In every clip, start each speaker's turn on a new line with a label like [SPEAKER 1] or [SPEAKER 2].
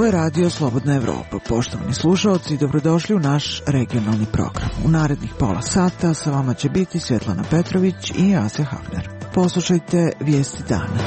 [SPEAKER 1] Ovo je radio Slobodna Evropa. Poštovani slušaoci, dobrodošli u naš regionalni program. U narednih pola sata sa vama će biti Svetlana Petrović i Asja Hafner. Poslušajte vijesti dana.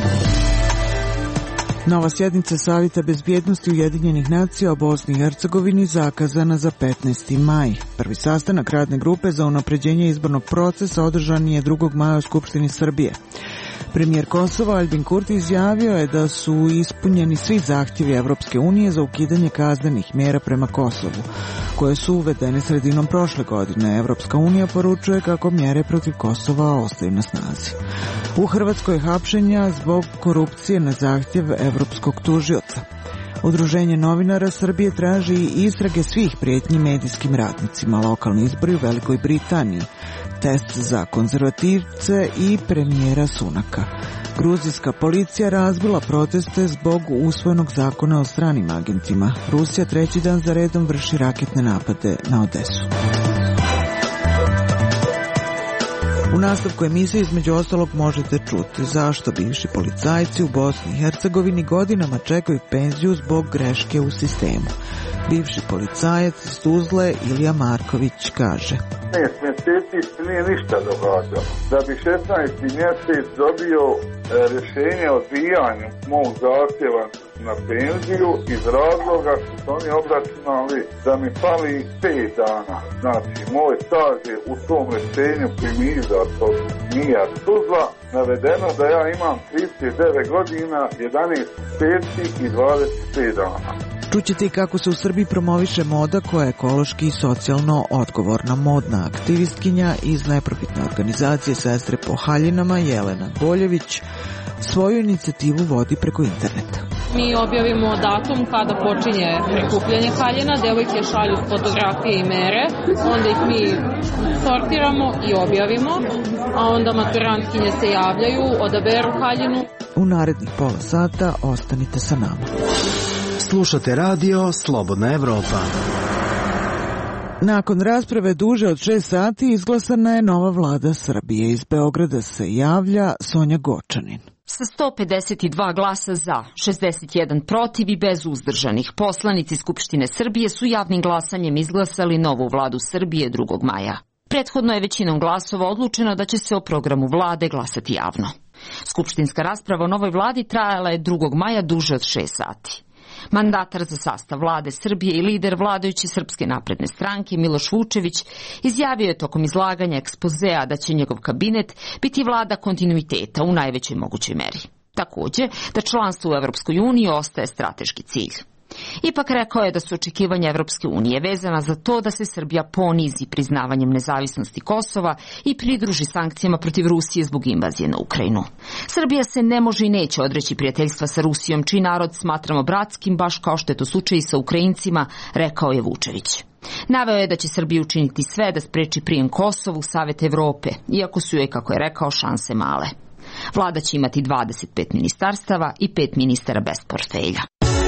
[SPEAKER 1] Nova sjednica Savjeta bezbjednosti Ujedinjenih nacija o Bosni i Hercegovini zakazana za 15. maj. Prvi sastanak radne grupe za unapređenje izbornog procesa održan je 2. maja u Skupštini Srbije. Premijer Kosova Albin Kurti izjavio je da su ispunjeni svi zahtjevi Evropske unije za ukidanje kaznenih mjera prema Kosovu, koje su uvedene sredinom prošle godine. Evropska unija poručuje kako mjere protiv Kosova ostaju na snazi. U Hrvatskoj hapšenja zbog korupcije na zahtjev Evropskog tužioca. Udruženje novinara Srbije traži istrage svih prijetnji medijskim radnicima. Lokalni izbori u Velikoj Britaniji. Test za konzervativce i premijera Sunaka. Gruzijska policija razbila proteste zbog usvojenog zakona o stranim agentima. Rusija 3. dan za redom vrši raketne napade na Odesu. U nastavku emisije između ostalog možete čuti zašto bivši policajci u Bosni i Hercegovini godinama čekaju penziju zbog greške u sistemu. Bivši policajac iz Tuzle Ilija Marković kaže:
[SPEAKER 2] 15 mjeseci se nije ništa događalo. Da bi 16. mjesec dobio rješenje o odbijanju mog zahtjeva na penziju iz razloga što su oni obračunali da mi fali 5 dana. Znači, moj staž je u tom rješenju koji mi izašao nije Tuzla navedeno da ja imam 39 godina, 11 mjeseci i 25 dana.
[SPEAKER 1] Čućete i kako se u Srbiji promoviše moda koja je ekološki i socijalno odgovorna. Modna aktivistkinja iz neprofitne organizacije Sestre po haljinama Jelena Boljević svoju inicijativu vodi preko interneta.
[SPEAKER 3] Mi objavimo datum kada počinje prikupljanje haljina, devojke šalju fotografije i mere, onda ih mi sortiramo i objavimo, a onda maturantkinje se javljaju, odaberu haljinu.
[SPEAKER 1] U narednih pola sata ostanite sa nama.
[SPEAKER 4] Slušate radio Slobodna Evropa.
[SPEAKER 1] Nakon rasprave duže od 6 sati izglasana je nova vlada Srbije. Iz Beograda se javlja Sonja Gočanin.
[SPEAKER 5] Sa 152 glasa za, 61 protiv i bez uzdržanih, poslanici Skupštine Srbije su javnim glasanjem izglasali novu vladu Srbije 2. maja. Prethodno je većinom glasova odlučeno da će se o programu vlade glasati javno. Skupštinska rasprava o novoj vladi trajala je 2. maja duže od 6 sati. Mandatar za sastav vlade Srbije i lider vladajuće Srpske napredne stranke Miloš Vučević izjavio je tokom izlaganja ekspozea da će njegov kabinet biti vlada kontinuiteta u najvećoj mogućoj meri. Također da članstvo u Evropskoj uniji ostaje strateški cilj. Ipak rekao je da su očekivanja Evropske unije vezana za to da se Srbija ponizi priznavanjem nezavisnosti Kosova i pridruži sankcijama protiv Rusije zbog invazije na Ukrajinu. Srbija se ne može i neće odreći prijateljstva sa Rusijom, čiji narod smatramo bratskim, baš kao što je to slučaj i sa Ukrajincima, rekao je Vučević. Naveo je da će Srbija učiniti sve da spreči prijem Kosovu u Savet Evrope, iako su joj, kako je rekao, šanse male. Vlada će imati 25 ministarstava i 5 ministara bez portfelja.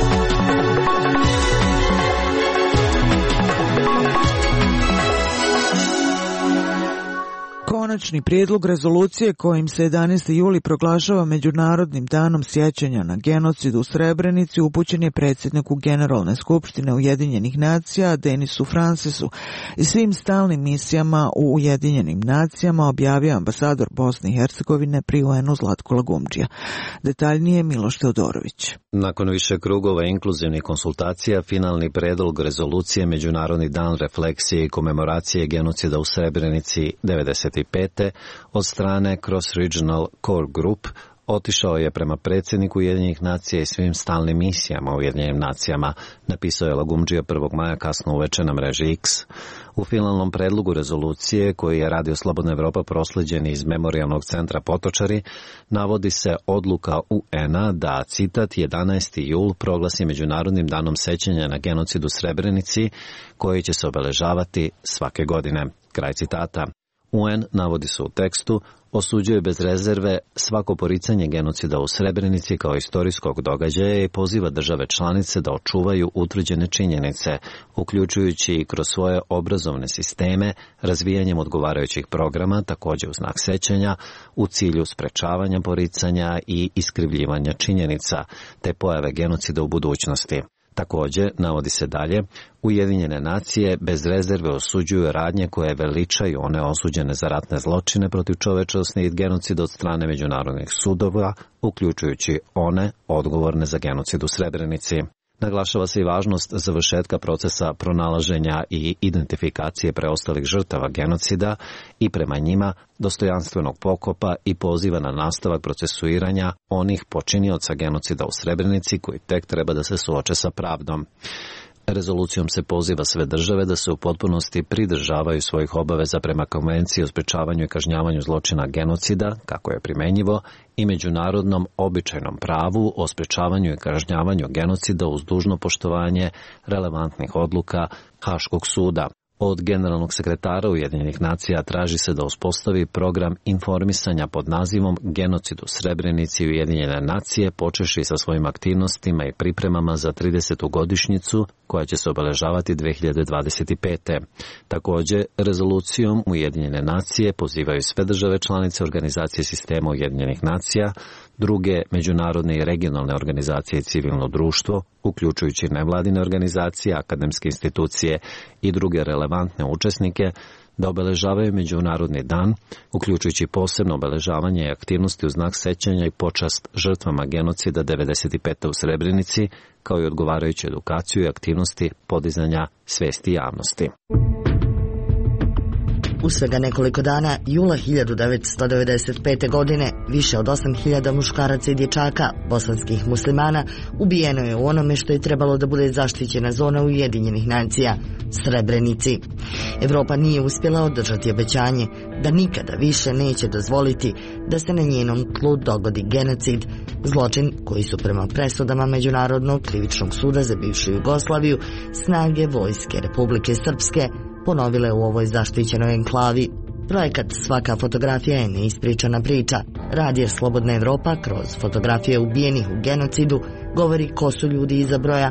[SPEAKER 1] Konačni prijedlog rezolucije kojim se 11. juli proglašava Međunarodnim danom sjećanja na genocid u Srebrenici upućen je predsjedniku Generalne skupštine Ujedinjenih nacija Denisu Francesu i svim stalnim misijama u Ujedinjenim nacijama, objavio ambasador Bosne i Hercegovine pri UN-u Zlatko Lagumdžija. Detaljnije Miloš Teodorović.
[SPEAKER 6] Nakon više krugova inkluzivnih konsultacija, finalni predlog rezolucije Međunarodni dan refleksije i komemoracije genocida u Srebrenici 1995. od strane Cross Regional Core Group otišao je prema predsjedniku Ujedinjenih nacija i svim stalnim misijama u Ujedinjenim nacijama, napisao je Lagumdžija 1. maja kasno uveče na mreži X. U finalnom predlogu rezolucije, koji je Radio Slobodna Evropa proslijeđen iz Memorijalnog centra Potočari, navodi se odluka UN-a da, citat, 11. jul proglasi Međunarodnim danom sećanja na genocid u Srebrenici, koji će se obeležavati svake godine. Kraj citata. UN, navodi se u tekstu, osuđuje bez rezerve svako poricanje genocida u Srebrenici kao istorijskog događaja i poziva države članice da očuvaju utvrđene činjenice, uključujući i kroz svoje obrazovne sisteme, razvijanjem odgovarajućih programa, također u znak sećanja, u cilju sprečavanja poricanja i iskrivljivanja činjenica, te pojave genocida u budućnosti. Također, navodi se dalje, Ujedinjene nacije bez rezerve osuđuju radnje koje veličaju one osuđene za ratne zločine protiv čovečnosti i genocid od strane međunarodnih sudova, uključujući one odgovorne za genocid u Srebrenici. Naglašava se i važnost završetka procesa pronalaženja i identifikacije preostalih žrtava genocida i prema njima dostojanstvenog pokopa i poziva na nastavak procesuiranja onih počinioca genocida u Srebrenici koji tek treba da se suoče sa pravdom. Rezolucijom se poziva sve države da se u potpunosti pridržavaju svojih obaveza prema Konvenciji o sprečavanju i kažnjavanju zločina genocida, kako je primenjivo, i međunarodnom običajnom pravu o sprečavanju i kažnjavanju genocida uz dužno poštovanje relevantnih odluka Haškog suda. Od generalnog sekretara Ujedinjenih nacija traži se da uspostavi program informisanja pod nazivom Genocid u Srebrenici i Ujedinjene nacije, počevši sa svojim aktivnostima i pripremama za 30. godišnjicu koja će se obeležavati 2025. Također, rezolucijom Ujedinjene nacije pozivaju sve države članice Organizacije sistema Ujedinjenih nacija, druge međunarodne i regionalne organizacije i civilno društvo, uključujući nevladine organizacije, akademske institucije i druge relevantne učesnike, da obeležavaju Međunarodni dan, uključujući posebno obeležavanje i aktivnosti u znak sećanja i počast žrtvama genocida 95. u Srebrenici, kao i odgovarajuću edukaciju i aktivnosti podizanja svesti javnosti.
[SPEAKER 7] U svega nekoliko dana, jula 1995. godine, više od 8.000 muškaraca i dječaka, bosanskih muslimana, ubijeno je u onome što je trebalo da bude zaštićena zona Ujedinjenih nacija, Srebrenici. Evropa nije uspjela održati obećanje da nikada više neće dozvoliti da se na njenom tlu dogodi genocid, zločin koji su prema presudama Međunarodnog krivičnog suda za bivšu Jugoslaviju snage vojske Republike Srpske ponovile u ovoj zaštićenoj enklavi. Projekat Svaka fotografija je neispričana priča. Radio Slobodna Evropa kroz fotografije ubijenih u genocidu govori ko su ljudi iza broja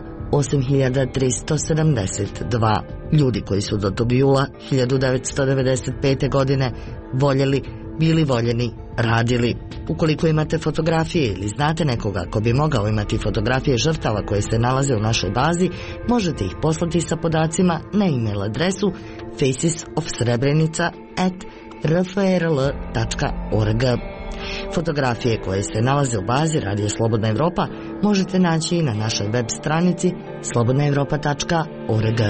[SPEAKER 7] 8372. Ljudi koji su do tog jula 1995. godine voljeli, bili voljeni, radili. Ukoliko imate fotografije ili znate nekoga ko bi mogao imati fotografije žrtava koje se nalaze u našoj bazi, možete ih poslati sa podacima na e-mail adresu facesofsrebrenica@rfrl.org. Fotografije koje se nalaze u bazi Radio Slobodna Evropa možete naći i na našoj web stranici slobodnaevropa.org.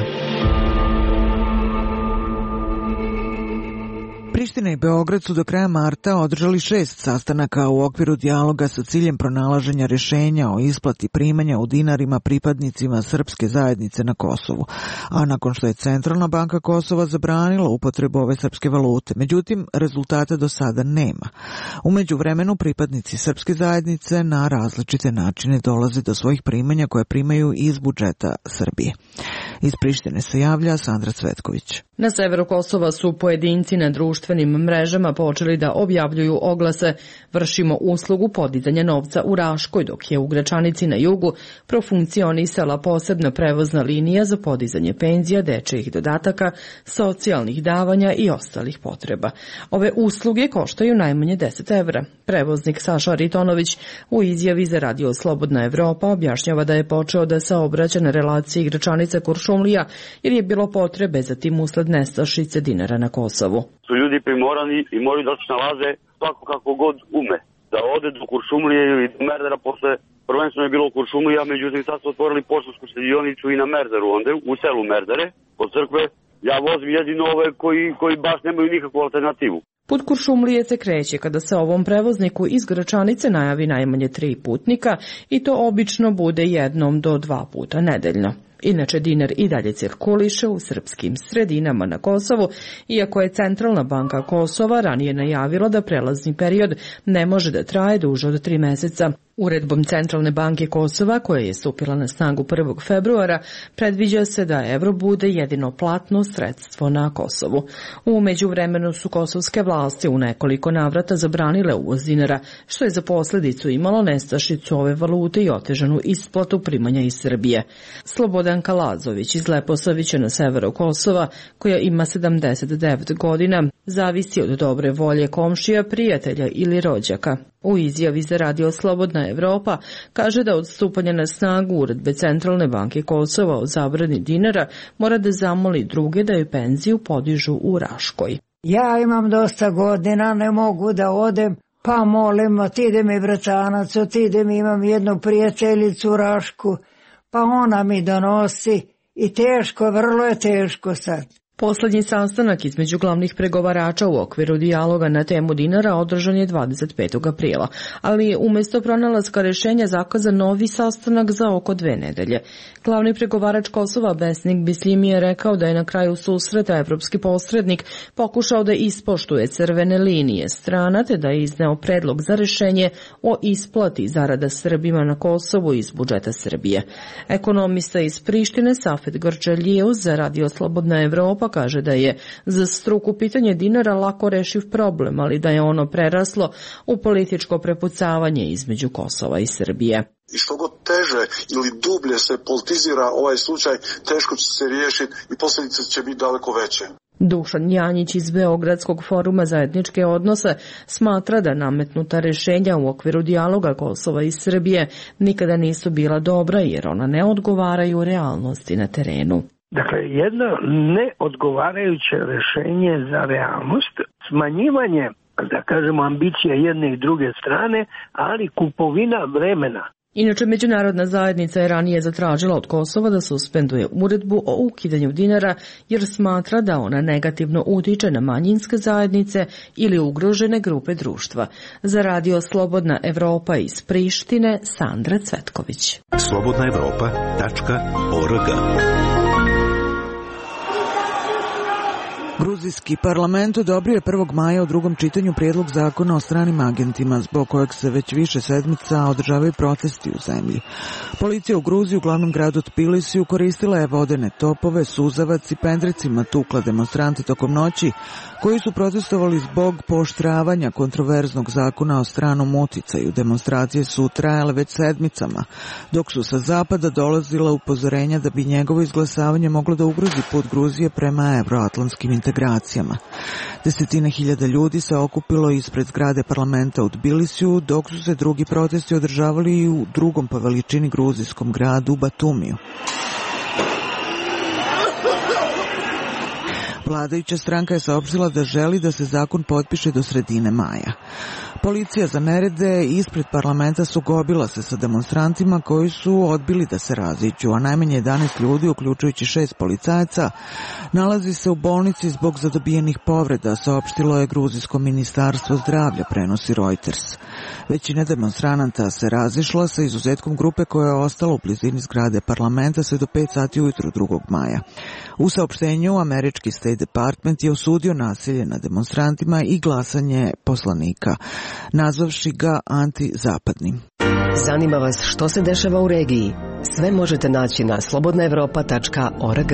[SPEAKER 1] Priština i Beograd su do kraja marta održali 6 sastanaka u okviru dijaloga sa ciljem pronalaženja rješenja o isplati primanja u dinarima pripadnicima srpske zajednice na Kosovu, a nakon što je Centralna banka Kosova zabranila upotrebu ove srpske valute. Međutim, rezultata do sada nema. U međuvremenu pripadnici srpske zajednice na različite načine dolaze do svojih primanja koje primaju iz budžeta Srbije. Iz Prištine se javlja Sandra Cvetković.
[SPEAKER 8] Na severu Kosova su pojedinci na društvenim mrežama počeli da objavljuju oglase "Vršimo uslugu podizanja novca u Raškoj", dok je u Gračanici na jugu profunkcionisala posebna prevozna linija za podizanje penzija, dečijih dodataka, socijalnih davanja i ostalih potreba. Ove usluge koštaju najmanje 10 evra. Prevoznik Saša Ritonović u izjavi za Radio Slobodna Evropa objašnjava da je počeo da saobraća na relaciji Gračanica-Kuršumlija jer je bilo potrebe za tim usled nestašice dinara na Kosovu.
[SPEAKER 9] Su ljudi primorani i moraju da se nalaze svako kako god ume. Da ode do Kuršumlije ili do Merdara, posle prvenstveno je bilo u Kuršumlija, međutim sad su otvorili poštansku štedionicu i na Merdaru, onda u selu Merdare, od crkve. Ja vozim jedino ove koji baš nemaju nikakvu alternativu.
[SPEAKER 8] Put Kuršumlije se kreće kada se ovom prevozniku iz Gračanice najavi najmanje 3 putnika i to obično bude 1 do 2 puta nedeljno. Inače, dinar i dalje cirkuliše u srpskim sredinama na Kosovu, iako je Centralna banka Kosova ranije najavila da prelazni period ne može da traje duže od 3 meseca. Uredbom Centralne banke Kosova, koja je stupila na snagu 1. februara, predviđa se da evro bude jedino platno sredstvo na Kosovu. U međuvremenu su kosovske vlasti u nekoliko navrata zabranile uvoz dinara, što je za posljedicu imalo nestašicu ove valute i otežanu isplatu primanja iz Srbije. Slobodanka Lazović iz Leposavića na severu Kosova, koja ima 79 godina, zavisi od dobre volje komšija, prijatelja ili rođaka. U izjavi za Radio Slobodna Evropa kaže da od stupanja na snagu uredbe Centralne banke Kosova o zabrani dinara mora da zamoli druge da joj penziju podižu u Raškoj.
[SPEAKER 10] Ja imam dosta godina, ne mogu da odem, pa molim, otide mi bratanac, otide mi, imam jednu prijateljicu u Rašku, pa ona mi donosi i teško, vrlo je teško sad.
[SPEAKER 8] Poslednji sastanak između glavnih pregovarača u okviru dijaloga na temu dinara održan je 25. aprila, ali je umjesto pronalaska rešenja zakazan novi sastanak za oko 2 nedelje. Glavni pregovarač Kosova Besnik Bislimi je rekao da je na kraju susreta evropski posrednik pokušao da ispoštuje crvene linije strana te da je izneo predlog za rešenje o isplati zarada Srbima na Kosovu iz budžeta Srbije. Ekonomista iz Prištine Safet Grčeljijeus za Radio Slobodna Evropa kaže da je za struku pitanje dinara lako rešiv problem, ali da je ono preraslo u političko prepucavanje između Kosova i Srbije.
[SPEAKER 11] I što god teže ili dublje se politizira ovaj slučaj, teško će se riješiti i posljedice će biti daleko veće.
[SPEAKER 8] Dušan Janjić iz Beogradskog foruma za etničke odnose smatra da nametnuta rešenja u okviru dijaloga Kosova i Srbije nikada nisu bila dobra jer ona ne odgovaraju realnosti na terenu.
[SPEAKER 12] Dakle, jedno neodgovarajuće rešenje za realnost, smanjivanje, da kažemo, ambicija jedne i druge strane, ali kupovina vremena.
[SPEAKER 8] Inače, međunarodna zajednica je ranije zatražila od Kosova da suspenduje uredbu o ukidanju dinara jer smatra da ona negativno utiče na manjinske zajednice ili ugrožene grupe društva. Za Radio Slobodna Evropa iz Prištine, Sandra Cvetković.
[SPEAKER 13] slobodnaevropa.org.
[SPEAKER 1] Gruzijski parlament odobrio je 1. maja u drugom čitanju prijedlog zakona o stranim agentima, zbog kojeg se već više sedmica održavaju protesti u zemlji. Policija u Gruziji, u glavnom gradu Tbilisiju, koristila je vodene topove, suzavac i pendrecima tukla demonstrante tokom noći, koji su protestovali zbog pooštravanja kontroverznog zakona o stranom uticaju. Demonstracije su trajale već sedmicama, dok su sa zapada dolazila upozorenja da bi njegovo izglasavanje moglo da ugrozi put Gruzije prema evroatlantskim integracijama. Desetine hiljada ljudi se okupilo ispred zgrade parlamenta u Tbilisiju, dok su se drugi protesti održavali i u drugom po veličini gruzijskom gradu Batumiju. Vladajuća stranka je saopštila da želi da se zakon potpiše do sredine maja. Policija za nerede ispred parlamenta sukobila se sa demonstrantima koji su odbili da se raziđu, a najmanje 11 ljudi, uključujući 6 policajaca, nalazi se u bolnici zbog zadobijenih povreda, saopštilo je Gruzijsko ministarstvo zdravlja, prenosi Reuters. Većina demonstranata se razišla sa izuzetkom grupe koja je ostala u blizini zgrade parlamenta sve do 5 sati ujutru 2. maja. U saopštenju američki State Department je osudio nasilje nad demonstrantima i glasanje poslanika, nazvavši ga antizapadnim.
[SPEAKER 14] Zanima vas što se dešava u regiji? Sve možete naći na slobodnaevropa.org.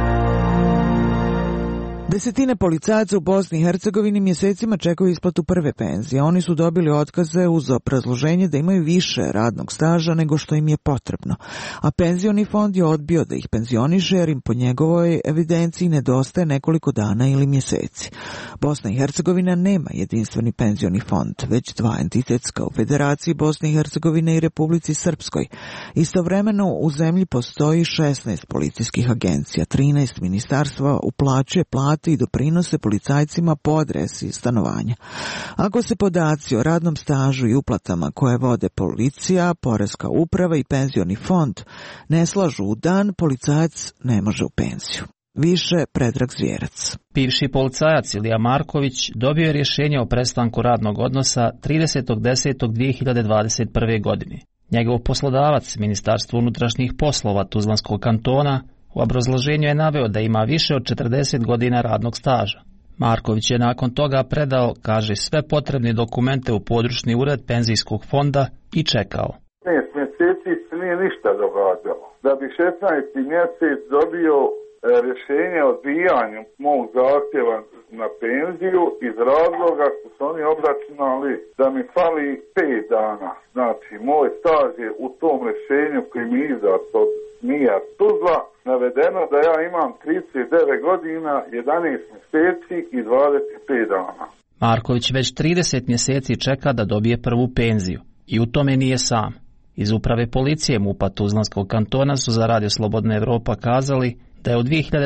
[SPEAKER 1] Desetine policajaca u Bosni i Hercegovini mjesecima čekaju isplatu prve penzije. Oni su dobili otkaze uz obrazloženje da imaju više radnog staža nego što im je potrebno, a penzioni fond je odbio da ih penzioniše jer im po njegovoj evidenciji nedostaje nekoliko dana ili mjeseci. Bosna i Hercegovina nema jedinstveni penzioni fond, već dva entitetska u Federaciji Bosne i Hercegovine i Republici Srpskoj. Istovremeno u zemlji postoji 16 policijskih agencija, 13 ministarstva uplaćuje plate i doprinose policajcima po adresi stanovanja. Ako se podaci o radnom stažu i uplatama koje vode policija, poreska uprava i penzioni fond ne slažu u dan, policajac ne može u penziju. Više Predrag Zvijerac.
[SPEAKER 15] Bivši policajac Ilija Marković dobio je rješenje o prestanku radnog odnosa 30.10.2021. godine. Njegov poslodavac, Ministarstvo unutrašnjih poslova Tuzlanskog kantona, u obrazloženju je naveo da ima više od 40 godina radnog staža. Marković je nakon toga predao, kaže, sve potrebne dokumente u područni ured penzijskog fonda i čekao.
[SPEAKER 2] 15 mjeseci se nije ništa događalo. Da bi 16. mjesec dobio rješenje o odbijanju mog zahtjeva na penziju iz razloga što su oni obračunali da mi fali 5 dana. Znači, moj staž je u tom rješenju koji mi izdat od Mija Tuzla navedeno da ja imam 39 godina, 11 mjeseci i 25 dana.
[SPEAKER 15] Marković već 30 mjeseci čeka da dobije prvu penziju i u tome nije sam. Iz uprave policije MUP-a Tuzlanskog kantona su za Radio Slobodna Evropa kazali da je u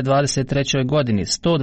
[SPEAKER 15] 2023. godini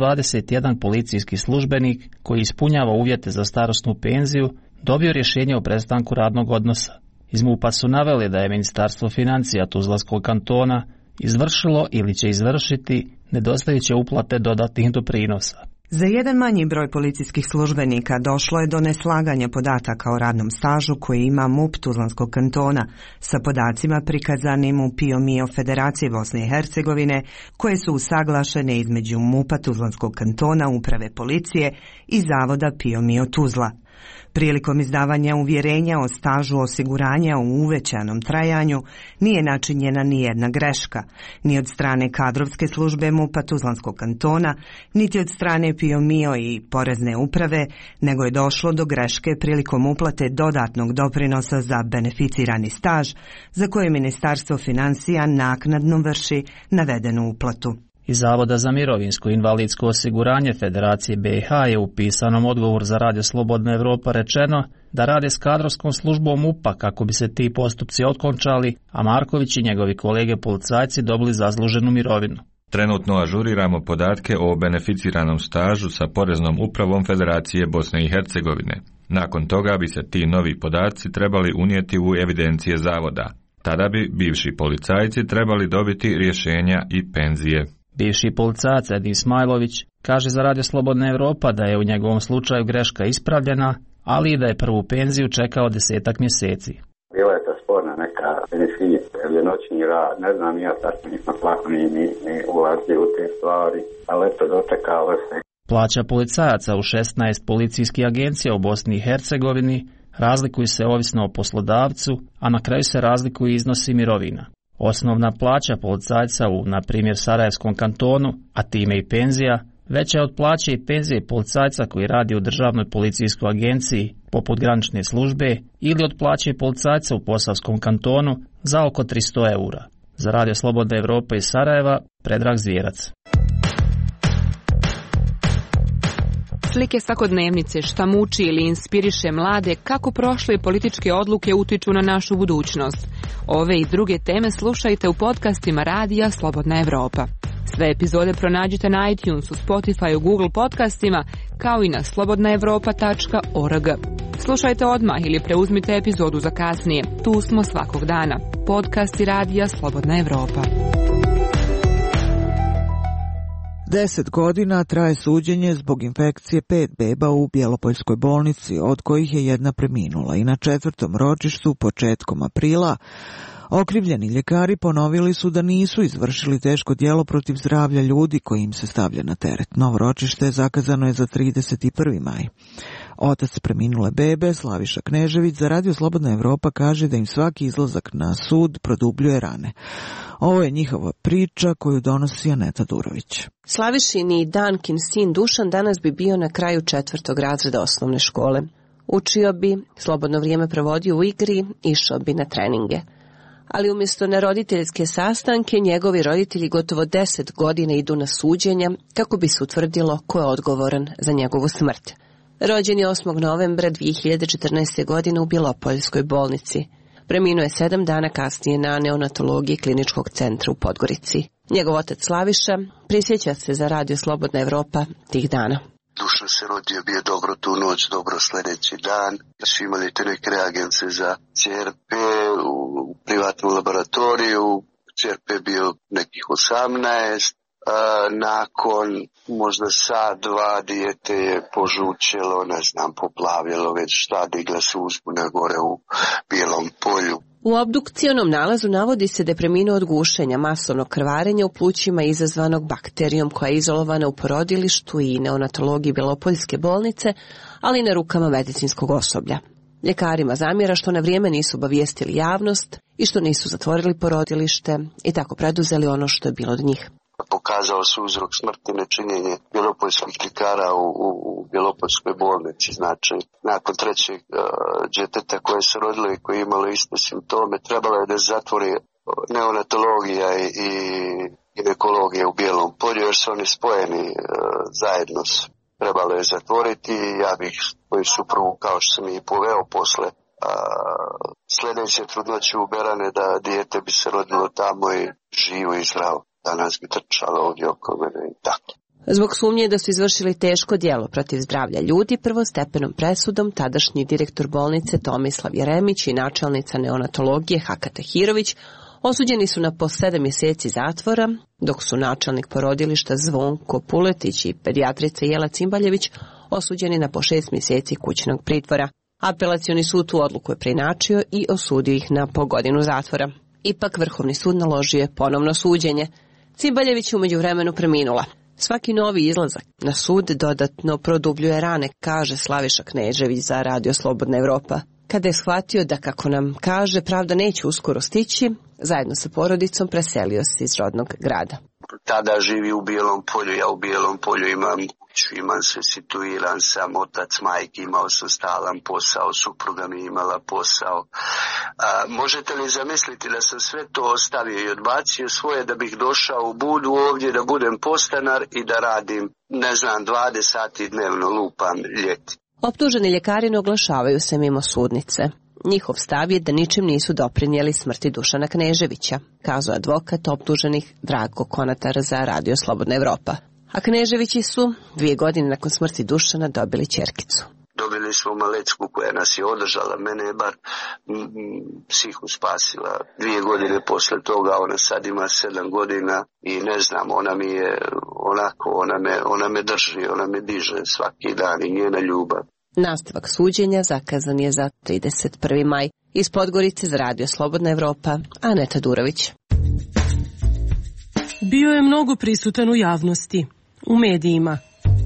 [SPEAKER 15] 121 policijski službenik koji ispunjava uvjete za starosnu penziju dobio rješenje o prestanku radnog odnosa. Iz MUP-a su naveli da je Ministarstvo financija Tuzlanskog kantona izvršilo ili će izvršiti nedostajuće uplate dodatnih doprinosa.
[SPEAKER 13] Za jedan manji broj policijskih službenika došlo je do neslaganja podataka o radnom stažu koji ima MUP Tuzlanskog kantona sa podacima prikazanim u PIO-MIO Federacije Bosne i Hercegovine koje su usaglašene između MUP-a Tuzlanskog kantona, uprave policije i zavoda PIO-MIO Tuzla. Prilikom izdavanja uvjerenja o stažu osiguranja u uvećanom trajanju nije načinjena ni jedna greška, ni od strane kadrovske službe MUP-a Tuzlanskog kantona, niti od strane PIO-MIO i porezne uprave, nego je došlo do greške prilikom uplate dodatnog doprinosa za beneficirani staž, za koje Ministarstvo financija naknadno vrši navedenu uplatu.
[SPEAKER 15] Iz Zavoda za mirovinsko i invalidsko osiguranje Federacije BiH je u pisanom odgovoru za Radio Slobodna Evropa rečeno da rade s kadrovskom službom MUP-a kako bi se ti postupci otkončali, a Marković i njegovi kolege policajci dobili zasluženu mirovinu.
[SPEAKER 16] Trenutno ažuriramo podatke o beneficiranom stažu sa poreznom upravom Federacije Bosne i Hercegovine. Nakon toga bi se ti novi podaci trebali unijeti u evidencije zavoda. Tada bi bivši policajci trebali dobiti rješenja i penzije.
[SPEAKER 15] Bivši policajac Edi Ismajlović kaže za Radio Slobodna Evropa da je u njegovom slučaju greška ispravljena, ali i da je prvu penziju čekao 10 mjeseci.
[SPEAKER 17] Bila je to sporna neka beneficija ili noćni rad, ne znam, ja tako nisam plako ni ulazio u te stvari, ali eto dočekalo se.
[SPEAKER 15] Plaća policajaca u 16 policijskih agencija u Bosni i Hercegovini razlikuju se ovisno o poslodavcu, a na kraju se razlikuju iznosi mirovina. Osnovna plaća policajca u, na primjer, Sarajevskom kantonu, a time i penzija, veća je od plaće i penzije policajca koji radi u državnoj policijskoj agenciji, poput granične službe, ili od plaće policajca u Posavskom kantonu za oko 300 eura. Za Radio Slobodna Evropa iz Sarajeva, Predrag Zvjerac.
[SPEAKER 18] Slike svakodnevnice, šta muči ili inspiriše mlade, kako prošle političke odluke utiču na našu budućnost. Ove i druge teme slušajte u podcastima Radija Slobodna Evropa. Sve epizode pronađite na iTunesu, Spotify, Google podcastima, kao i na slobodnaevropa.org. Slušajte odmah ili preuzmite epizodu za kasnije. Tu smo svakog dana. Podcasti Radija Slobodna Evropa.
[SPEAKER 1] 10 godina traje suđenje zbog infekcije 5 beba u Bjelopoljskoj bolnici, od kojih je jedna preminula, i na 4. ročištu početkom aprila okrivljeni ljekari ponovili su da nisu izvršili teško djelo protiv zdravlja ljudi koji im se stavlja na teret. Novo ročište zakazano je za 31. maj. Otac preminule bebe, Slaviša Knežević, za Radio Slobodna Evropa kaže da im svaki izlazak na sud produbljuje rane. Ovo je njihova priča koju donosi Aneta Durović.
[SPEAKER 19] Slavišin i Dankin sin Dušan danas bi bio na kraju 4. razreda osnovne škole. Učio bi, slobodno vrijeme provodio u igri, išao bi na treninge. Ali umjesto na roditeljske sastanke, njegovi roditelji gotovo 10 godina idu na suđenja kako bi se utvrdilo ko je odgovoran za njegovu smrt. Rođen je 8. novembra 2014. godine u Bjelopoljskoj bolnici. Preminuo je 7 dana kasnije na neonatologiji kliničkog centra u Podgorici. Njegov otac Slaviša prisjeća se za Radio Slobodna Evropa tih dana.
[SPEAKER 20] Dušan se rodio, bio dobro tu noć, dobro sljedeći dan. Su imali te neke reagense za CRP u privatnu laboratoriju. CRP bio nekih 18. Nakon možda sat, dva dijete je požučelo, poplavljalo, već šta, digla se uzbuna gore u Bijelom polju.
[SPEAKER 19] U obdukcionom nalazu navodi se da je preminuo od gušenja, masovnog krvarenja u plućima izazvanog bakterijom koja je izolovana u porodilištu i neonatologiji Bjelopoljske bolnice, ali i na rukama medicinskog osoblja. Ljekarima zamjera što na vrijeme nisu obavijestili javnost i što nisu zatvorili porodilište i tako preduzeli ono što je bilo od njih.
[SPEAKER 20] Pokazao se uzrok smrti nečinjenje bjelopoljskih ljekara u Bjelopoljskoj bolnici. Znači, nakon 3. djeteta koje se rodilo i koje je imalo iste simptome, trebalo je da zatvori neonatologija i ginekologija u Bijelom polju, jer su oni spojeni zajedno trebalo je zatvoriti. Ja bih svoju suprugu, kao što sam i poveo posle sljedeće trudnoće u Berane, da dijete bi se rodilo tamo i živo i zdravo. Danas bi trčalo ovdje oko mene i tako.
[SPEAKER 19] Zbog sumnje da su izvršili teško djelo protiv zdravlja ljudi, prvostepenom presudom tadašnji direktor bolnice Tomislav Jeremić i načelnica neonatologije Haka Tahirović osuđeni su na po 7 mjeseci zatvora, dok su načelnik porodilišta Zvonko Puletić i pedijatrica Jela Cimbaljević osuđeni na po 6 mjeseci kućnog pritvora. Apelacioni sud tu odluku je preinačio i osudio ih na po godinu zatvora. Ipak Vrhovni sud naložio je ponovno suđenje. Cimbaljević je u međuvremenu preminula. Svaki novi izlazak na sud dodatno produbljuje rane, kaže Slaviša Knežević za Radio Slobodna Evropa. Kada je shvatio da, kako nam kaže, pravda neće uskoro stići, zajedno sa porodicom preselio se iz rodnog grada.
[SPEAKER 20] Tada živi u Bijelom Polju, ja u Bijelom Polju imam kuću, imam se situiran sam, otac, majke, imao sam stalan posao, supruga mi imala posao. Možete li zamisliti da sam sve to ostavio i odbacio svoje da bih došao u Budu ovdje, da budem podstanar i da radim, 20 sati dnevno, lupam ljeti.
[SPEAKER 19] Optuženi ljekari ne oglašavaju se mimo sudnice. Njihov stav je da ničim nisu doprinijeli smrti Dušana Kneževića, kazao advokat optuženih Drago Konatar za Radio Slobodna Evropa. A Kneževići su 2 godine nakon smrti Dušana dobili ćerkicu.
[SPEAKER 20] Dobili smo Malecku koja nas je održala, mene je bar psihu spasila. 2 godine posle toga, ona sad ima 7 godina i ne znam, ona mi je onako, ona me drži, ona me diže svaki dan i njena ljubav.
[SPEAKER 19] Nastavak suđenja zakazan je za 31. maj. Iz Podgorice za Radio Slobodna Evropa, Aneta Durović.
[SPEAKER 21] Bio je mnogo prisutan u javnosti, u medijima.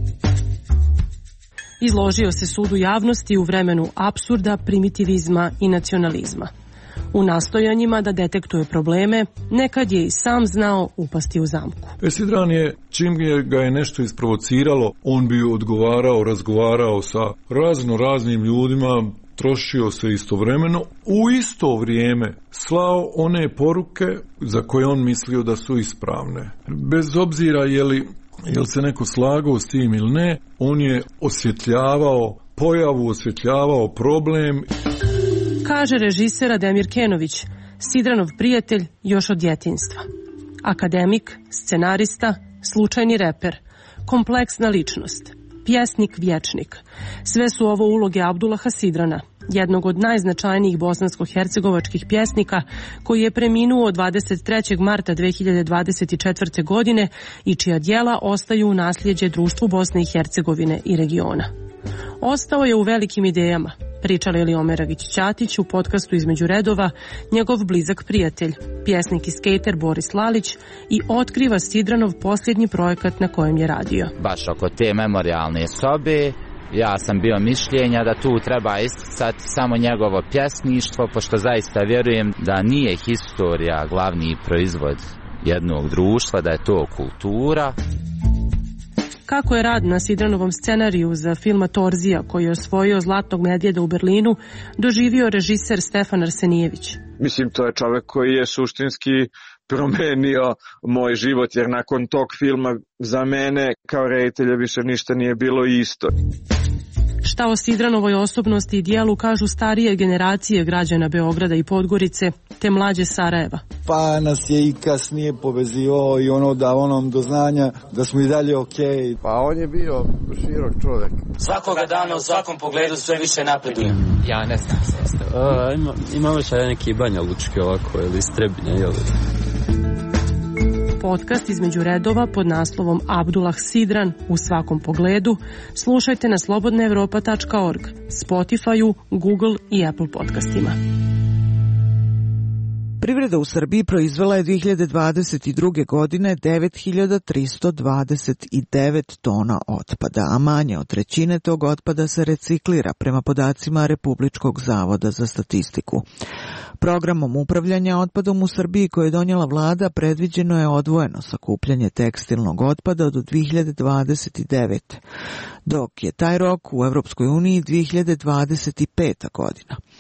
[SPEAKER 21] Izložio se sudu javnosti u vremenu apsurda, primitivizma i nacionalizma. U nastojanjima da detektuje probleme, nekad je i sam znao upasti u zamku.
[SPEAKER 22] Sidran je, čim ga je nešto isprovociralo, on bi odgovarao, razgovarao sa raznim ljudima, trošio se istovremeno, u isto vrijeme slao one poruke za koje on mislio da su ispravne. Bez obzira jel se neko slagao s tim ili ne, on je osvjetljavao pojavu, osvjetljavao problem.
[SPEAKER 21] Kaže režiser Ademir Kenović, Sidranov prijatelj još od djetinjstva. Akademik, scenarista, slučajni reper, kompleksna ličnost, pjesnik, vječnik. Sve su ovo uloge Abdullaha Sidrana, jednog od najznačajnijih bosansko-hercegovačkih pjesnika koji je preminuo 23. marta 2024. godine i čija djela ostaju u nasljeđe društvu Bosne i Hercegovine i regiona. Ostao je u velikim idejama, pričali li Omer Agić-Ćatić u podcastu Između redova, njegov blizak prijatelj, pjesnik i skejter Boris Lalić, i otkriva Sidranov posljednji projekat na kojem je radio.
[SPEAKER 23] Baš oko te memorialne sobe, ja sam bio mišljenja da tu treba isticati samo njegovo pjesništvo, pošto zaista vjerujem da nije historija glavni proizvod jednog društva, da je to kultura.
[SPEAKER 21] Kako je rad na Sidranovom scenariju za filma Torzija, koji je osvojio Zlatnog medvjeda u Berlinu, doživio režiser Stefan Arsenijević.
[SPEAKER 24] Mislim, to je čovjek koji je suštinski promenio moj život, jer nakon tog filma za mene kao reditelja više ništa nije bilo isto.
[SPEAKER 21] Šta o Sidranovoj osobnosti i dijelu kažu starije generacije građana Beograda i Podgorice, te mlađe Sarajeva?
[SPEAKER 25] Pa nas je i kasnije povezivao i ono da onom do znanja da smo i dalje okej.
[SPEAKER 26] Pa on je bio širok čovjek.
[SPEAKER 27] Svakoga dana u svakom pogledu sve više napreduje.
[SPEAKER 28] Ja ne znam se. Imamo še neki Banja Lučki ovako ili Strebinja, jel?
[SPEAKER 21] Podcast Između redova pod naslovom Abdullah Sidran u svakom pogledu slušajte na slobodnaevropa.org, Spotify-u, Google i Apple podcastima.
[SPEAKER 1] Privreda u Srbiji proizvela je 2022. godine 9.329 tona otpada, a manje od trećine tog otpada se reciklira prema podacima Republičkog zavoda za statistiku. Programom upravljanja otpadom u Srbiji koje je donijela vlada predviđeno je odvojeno sakupljanje tekstilnog otpada do 2029. dok je taj rok u Europskoj uniji 2025. godina.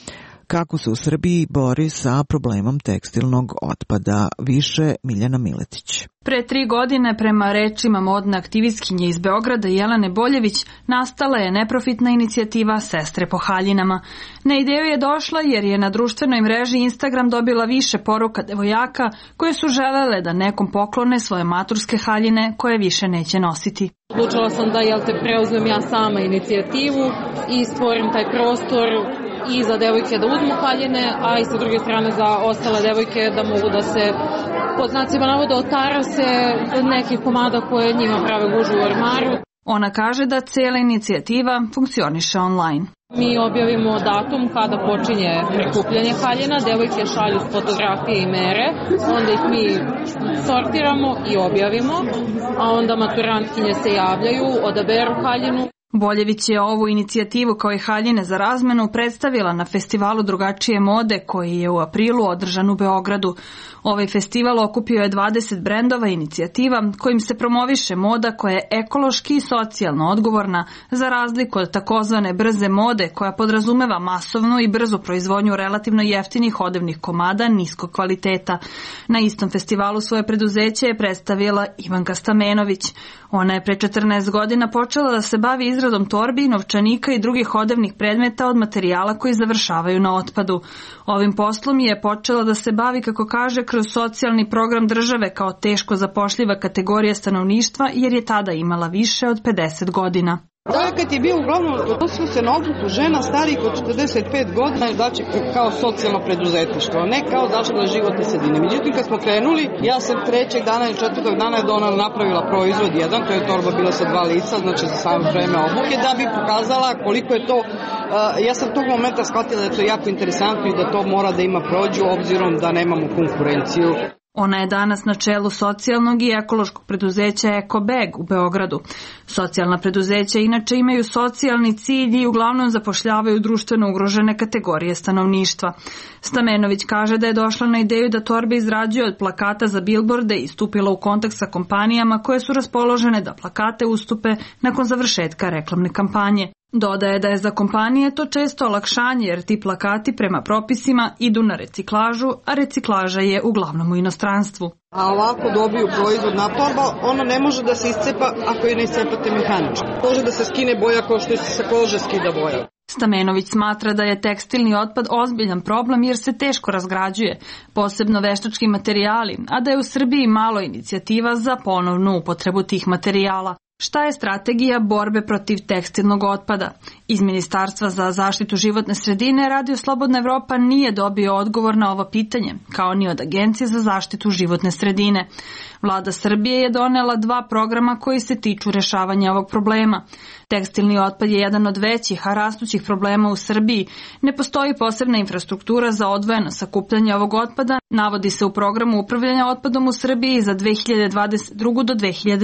[SPEAKER 1] Kako se u Srbiji bori sa problemom tekstilnog otpada? Više Miljana Miletić.
[SPEAKER 3] Pre 3 godine, prema rečima modne aktivistkinje iz Beograda Jelene Boljević, nastala je neprofitna inicijativa Sestre po haljinama. Na ideju je došla jer je na društvenoj mreži Instagram dobila više poruka devojaka koje su želele da nekom poklone svoje maturske haljine koje više neće nositi.
[SPEAKER 4] Odlučila sam da preuzmem ja sama inicijativu i stvorim taj prostor i za devojke da uzmu haljine, a i sa druge strane za ostale devojke da mogu da se pod znacima navoda otarase od nekih komada koje njima prave gužu u ormaru.
[SPEAKER 3] Ona kaže da cijela inicijativa funkcioniše online.
[SPEAKER 4] Mi objavimo datum kada počinje prikupljanje haljina, devojke šalju fotografije i mere, onda ih mi sortiramo i objavimo, a onda maturantkinje se javljaju, odaberu haljinu.
[SPEAKER 3] Boljević je ovu inicijativu kao i haljine za razmenu predstavila na festivalu drugačije mode koji je u aprilu održan u Beogradu. Ovaj festival okupio je 20 brendova i inicijativa kojim se promoviše moda koja je ekološki i socijalno odgovorna za razliku od takozvane brze mode koja podrazumeva masovnu i brzu proizvodnju relativno jeftinih odevnih komada niskog kvaliteta. Na istom festivalu svoje preduzeće je predstavila Ivanka Stamenović. Ona je pre 14 godina počela da se bavi izradom torbi, novčanika i drugih odevnih predmeta od materijala koji završavaju na otpadu. Ovim poslom je počela da se bavi, kako kaže, kroz socijalni program države kao teško zapošljiva kategorija stanovništva jer je tada imala više od 50 godina.
[SPEAKER 5] Projekat je bio uglavnom odnosio se na obuku žena starijih od 45 godina, znači kao socijalno preduzetništvo, ne kao zaštita životne sredine. Međutim, kad smo krenuli, ja sam 3. dana i 4. dana je Donald napravila proizvod jedan, to je torba bila sa 2 lica, znači za samo vreme obuke, da bi pokazala koliko je to, ja sam tog momenta shvatila da je to jako interesantno i da to mora da ima prođu obzirom da nemamo konkurenciju.
[SPEAKER 3] Ona je danas na čelu socijalnog i ekološkog preduzeća EcoBag u Beogradu. Socijalna preduzeća inače imaju socijalni cilj i uglavnom zapošljavaju društveno ugrožene kategorije stanovništva. Stamenović kaže da je došla na ideju da torbe izrađuje od plakata za bilborde i stupila u kontakt sa kompanijama koje su raspoložene da plakate ustupe nakon završetka reklamne kampanje. Dodaje da je za kompanije to često olakšanje jer ti plakati prema propisima idu na reciklažu, a reciklaža je uglavnom u inostranstvu.
[SPEAKER 5] A ovako dobiju proizvodna torba, ona ne može da se iscepa ako je ne iscepate mehanički. Može da se skine boja kao što se sa kože skida boja.
[SPEAKER 3] Stamenović smatra da je tekstilni otpad ozbiljan problem jer se teško razgrađuje, posebno veštački materijali, a da je u Srbiji malo inicijativa za ponovnu upotrebu tih materijala. Šta je strategija borbe protiv tekstilnog otpada? Iz Ministarstva za zaštitu životne sredine Radio Slobodna Evropa nije dobio odgovor na ovo pitanje, kao ni od Agencije za zaštitu životne sredine. Vlada Srbije je donela 2 programa koji se tiču rešavanja ovog problema. Tekstilni otpad je jedan od većih, a rastućih problema u Srbiji. Ne postoji posebna infrastruktura za odvojeno sakupljanje ovog otpada, navodi se u programu upravljanja otpadom u Srbiji za 2022. do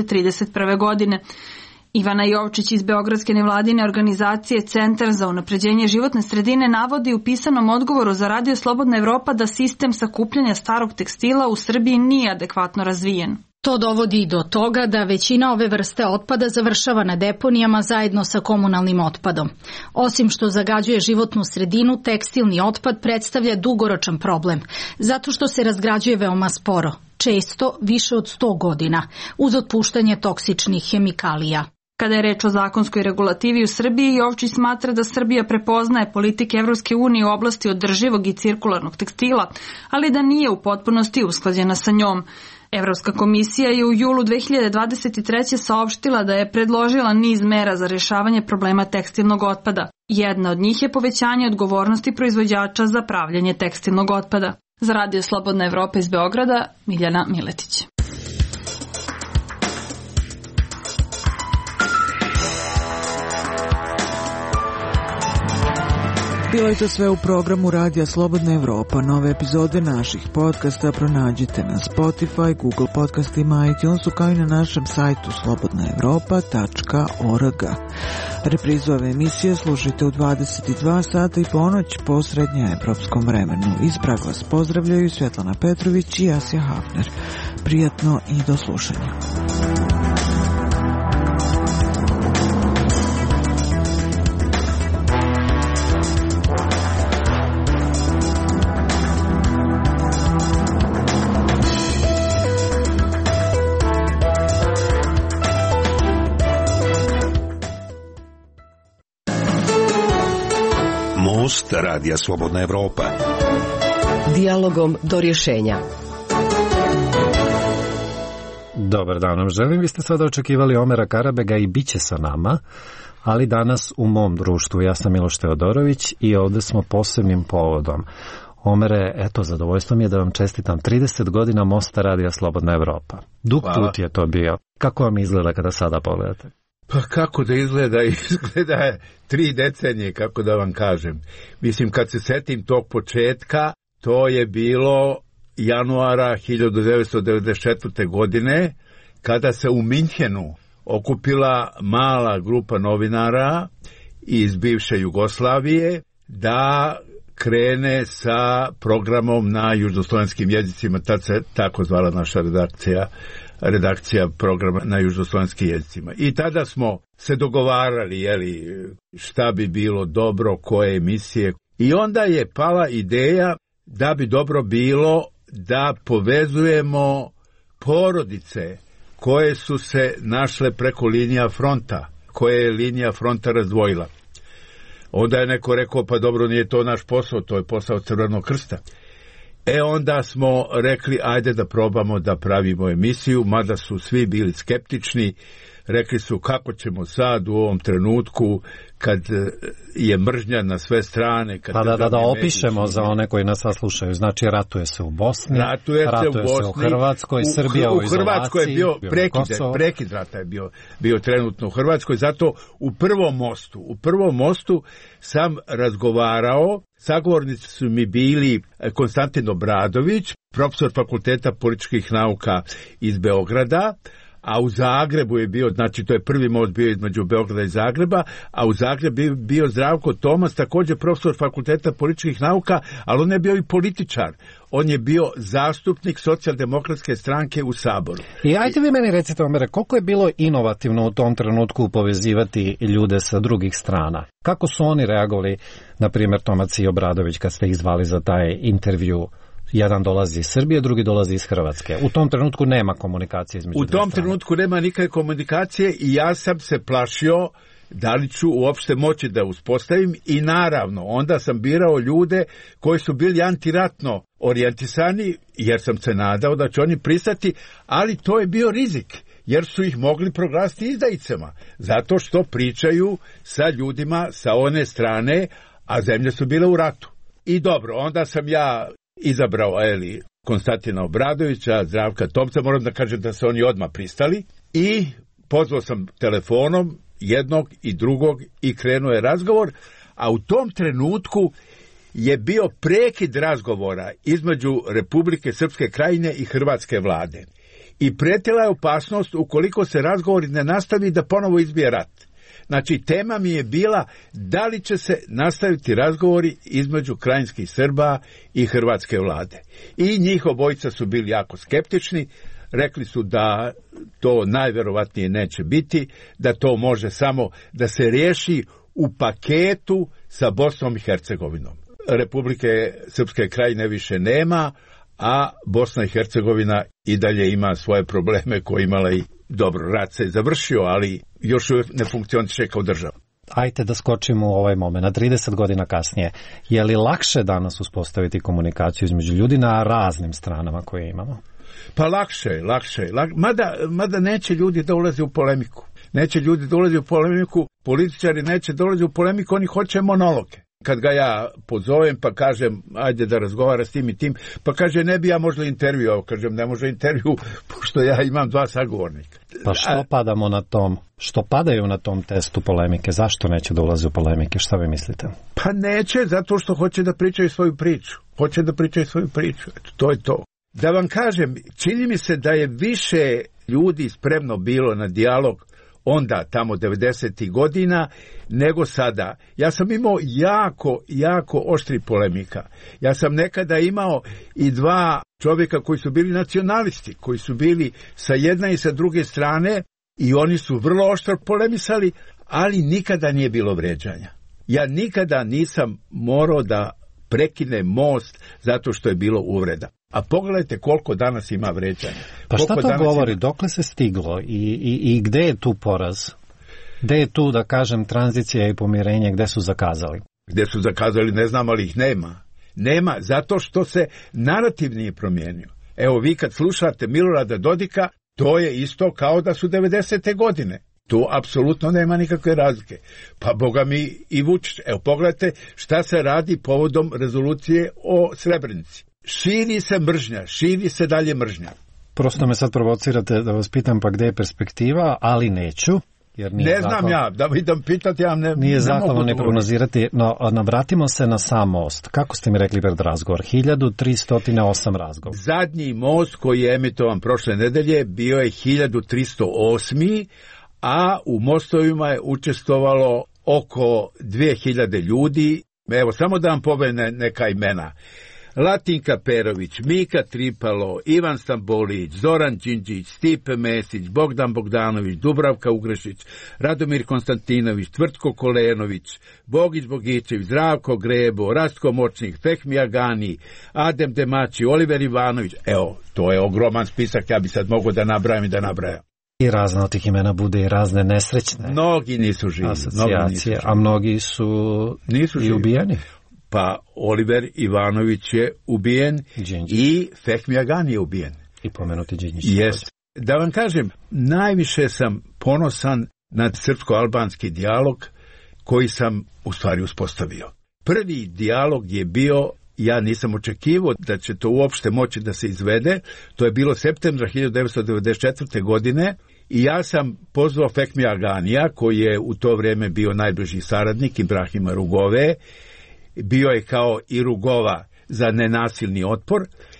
[SPEAKER 3] 2031. godine. Ivana Jovčić iz Beogradske nevladine organizacije Centar za unapređenje životne sredine navodi u pisanom odgovoru za Radio Slobodna Evropa da sistem sakupljanja starog tekstila u Srbiji nije adekvatno razvijen.
[SPEAKER 6] To dovodi i do toga da većina ove vrste otpada završava na deponijama zajedno sa komunalnim otpadom. Osim što zagađuje životnu sredinu, tekstilni otpad predstavlja dugoročan problem, zato što se razgrađuje veoma sporo, često više od 100 godina, uz otpuštanje toksičnih hemikalija.
[SPEAKER 3] Kada je reč o zakonskoj regulativi u Srbiji, Jovčić smatra da Srbija prepoznaje politike Evropske unije u oblasti održivog i cirkularnog tekstila, ali da nije u potpunosti usklađena sa njom. Evropska komisija je u julu 2023. saopštila da je predložila niz mera za rješavanje problema tekstilnog otpada. Jedna od njih je povećanje odgovornosti proizvođača za pravljanje tekstilnog otpada. Za Radio Slobodna Evropa iz Beograda, Miljana Miletić.
[SPEAKER 1] Bilo je to sve u programu Radija Slobodna Evropa. Nove epizode naših podcasta pronađite na Spotify, Google podcastima, iTunesu, kao i na našem sajtu slobodnaevropa.org. Reprizu ove emisije slušajte u 22 sata i ponoć po srednjoevropskom vremenu. Iz Praga vas pozdravljaju Svetlana Petrović i Asja Hafner. Prijatno i do slušanja.
[SPEAKER 2] Most Radija Slobodna Evropa.
[SPEAKER 7] Dijalogom do rješenja.
[SPEAKER 8] Dobar dan, želim, vi ste sada očekivali Omera Karabega i bit će sa nama, ali danas u mom društvu. Ja sam Miloš Teodorović i ovde smo posebnim povodom. Omere, eto, zadovoljstvo mi je da vam čestitam 30 godina Mosta Radija Slobodna Evropa. Dug put je to bio. Kako vam izgleda kada sada pogledate?
[SPEAKER 9] Pa kako da izgleda? Izgleda je 3 decenije, kako da vam kažem. Mislim, kad se setim tog početka, to je bilo januara 1994. godine, kada se u Minhenu okupila mala grupa novinara iz bivše Jugoslavije da krene sa programom na južnoslovenskim jezicima. Tad se tako zvala naša redakcija programa na južnoslovenskim jezicima. I tada smo se dogovarali, šta bi bilo dobro, koje emisije. I onda je pala ideja da bi dobro bilo da povezujemo porodice koje su se našle preko linija fronta, koje je linija fronta razdvojila. Onda je neko rekao, pa dobro, nije to naš posao, to je posao Crvenog krsta. Onda smo rekli, ajde da probamo da pravimo emisiju, mada su svi bili skeptični. Rekli su, kako ćemo sad u ovom trenutku kad je mržnja na sve strane. Kad
[SPEAKER 8] da opišemo za one koji nas slušaju. Znači, ratuje se u Bosni, ratuje se u Hrvatskoj, Srbija u izolaciji.
[SPEAKER 9] U Hrvatskoj je bio prekid rata je bio trenutno u Hrvatskoj. Zato u prvom mostu sam razgovarao, sagovornici su mi bili Konstantin Obradović, profesor Fakulteta političkih nauka iz Beograda, a u Zagrebu je bio, znači to je prvi most bio između Beograda i Zagreba, a u Zagrebu je bio Zdravko Tomas, također profesor Fakulteta političkih nauka, ali on je bio i političar. On je bio zastupnik Socijaldemokratske stranke u Saboru.
[SPEAKER 8] I ajde vi meni recite, Omere, koliko je bilo inovativno u tom trenutku povezivati ljude sa drugih strana? Kako su oni reagovali, na primjer Tomac i Obradović, kad ste ih zvali za taj intervju? Jedan dolazi iz Srbije, drugi dolazi iz Hrvatske. U tom trenutku nema komunikacije između dvije strane.
[SPEAKER 9] U tom trenutku nema nikakve komunikacije i ja sam se plašio da li ću uopšte moći da uspostavim i naravno onda sam birao ljude koji su bili antiratno orijentisani jer sam se nadao da će oni pristati, ali to je bio rizik jer su ih mogli proglasiti izdajicama zato što pričaju sa ljudima sa one strane, a zemlje su bile u ratu. I dobro, onda sam ja izabrao Konstantina Obradovića, Zdravka Tomca, moram da kažem da se oni odmah pristali i pozvao sam telefonom jednog i drugog i krenuo je razgovor, a u tom trenutku je bio prekid razgovora između Republike Srpske Krajine i Hrvatske vlade. I pretila je opasnost ukoliko se razgovori ne nastavi da ponovo izbije rat. Znači, tema mi je bila da li će se nastaviti razgovori između krajinskih Srba i hrvatske vlade. I njih obojica su bili jako skeptični, rekli su da to najverovatnije neće biti, da to može samo da se riješi u paketu sa Bosnom i Hercegovinom. Republike Srpske Krajine više nema, a Bosna i Hercegovina i dalje ima svoje probleme koje imala i dobro, rat se je završio, ali još ne funkcioniše kao država.
[SPEAKER 8] Ajde da skočimo u ovaj moment, na 30 godina kasnije. Je li lakše danas uspostaviti komunikaciju između ljudi na raznim stranama koje imamo?
[SPEAKER 9] Pa lakše. Mada neće ljudi da ulaze u polemiku. Političari neće da ulaze u polemiku, oni hoće monologe. Kad ga ja pozovem pa kažem ajde da razgovara s tim i tim, pa kaže ne bi ja možda intervjuo, kažem ne može intervju pošto ja imam 2 sagovornika.
[SPEAKER 8] Pa što padaju na tom testu polemike, zašto neće da ulaze u polemike, šta vi mislite?
[SPEAKER 9] Pa neće, zato što hoće da pričaju svoju priču, eto, to je to. Da vam kažem, čini mi se da je više ljudi spremno bilo na dijalog onda, tamo 90. godina, nego sada. Ja sam imao jako oštri polemika. Ja sam nekada imao i 2 čovjeka koji su bili nacionalisti, koji su bili sa jedne i sa druge strane i oni su vrlo oštro polemisali, ali nikada nije bilo vređanja. Ja nikada nisam morao da prekinem most zato što je bilo uvreda. A pogledajte koliko danas ima vređanja.
[SPEAKER 8] Pa šta to govori? Dokle se stiglo i gde je tu poraz? Gde je tu, da kažem, tranzicija i pomirenje, gde su zakazali?
[SPEAKER 9] gde su zakazali, ne znam, ali ih nema. Nema, zato što se narativ nije promijenio. Evo, vi kad slušate Milorada Dodika, to je isto kao da su 90. godine. Tu apsolutno nema nikakve razlike. Pa boga mi i Vučić. Evo, pogledajte šta se radi povodom rezolucije o Srebrenici. Širi se mržnja, širi se dalje mržnja.
[SPEAKER 8] Prosto me sad provocirate da vas pitam pa gde je perspektiva, ali neću. Jer nije
[SPEAKER 9] ne znam ja, da idem pitati, ja ne
[SPEAKER 8] nije zakon ne prognozirati, no vratimo se na sam most. Kako ste mi rekli pred razgovor? 1308 razgovor.
[SPEAKER 9] Zadnji most koji je emitovan prošle nedelje bio je 1308, a u mostovima je učestvovalo oko 2000 ljudi. Evo, samo da vam pomenem neka imena. Latinka Perović, Mika Tripalo, Ivan Stambolić, Zoran Đinđić, Stipe Mesić, Bogdan Bogdanović, Dubravka Ugrešić, Radomir Konstantinović, Tvrtko Kolenović, Bogić Bogićević, Zdravko Grebo, Rastko Močnik, Fehmija Gani, Adem Demači, Oliver Ivanović. Evo, to je ogroman spisak, ja bi sad mogao da nabrajam i da nabrajam.
[SPEAKER 8] I razne od tih imena bude i razne nesrećne.
[SPEAKER 9] Mnogi nisu živi.
[SPEAKER 8] Asocijacije, a mnogi su nisu i ubijeni.
[SPEAKER 9] Pa Oliver Ivanović je ubijen i Fehmija Gani je ubijen.
[SPEAKER 8] I pomenuti Đinđić.
[SPEAKER 9] Jest. Da vam kažem, najviše sam ponosan na srpsko-albanski dijalog koji sam u stvari uspostavio. Prvi dijalog je bio, ja nisam očekivao da će to uopšte moći da se izvede, to je bilo septembra 1994. godine i ja sam pozvao Fehmija Ganija, koji je u to vrijeme bio najbliži saradnik Ibrahima Rugove, bio je kao i Rugova za nenasilni otpor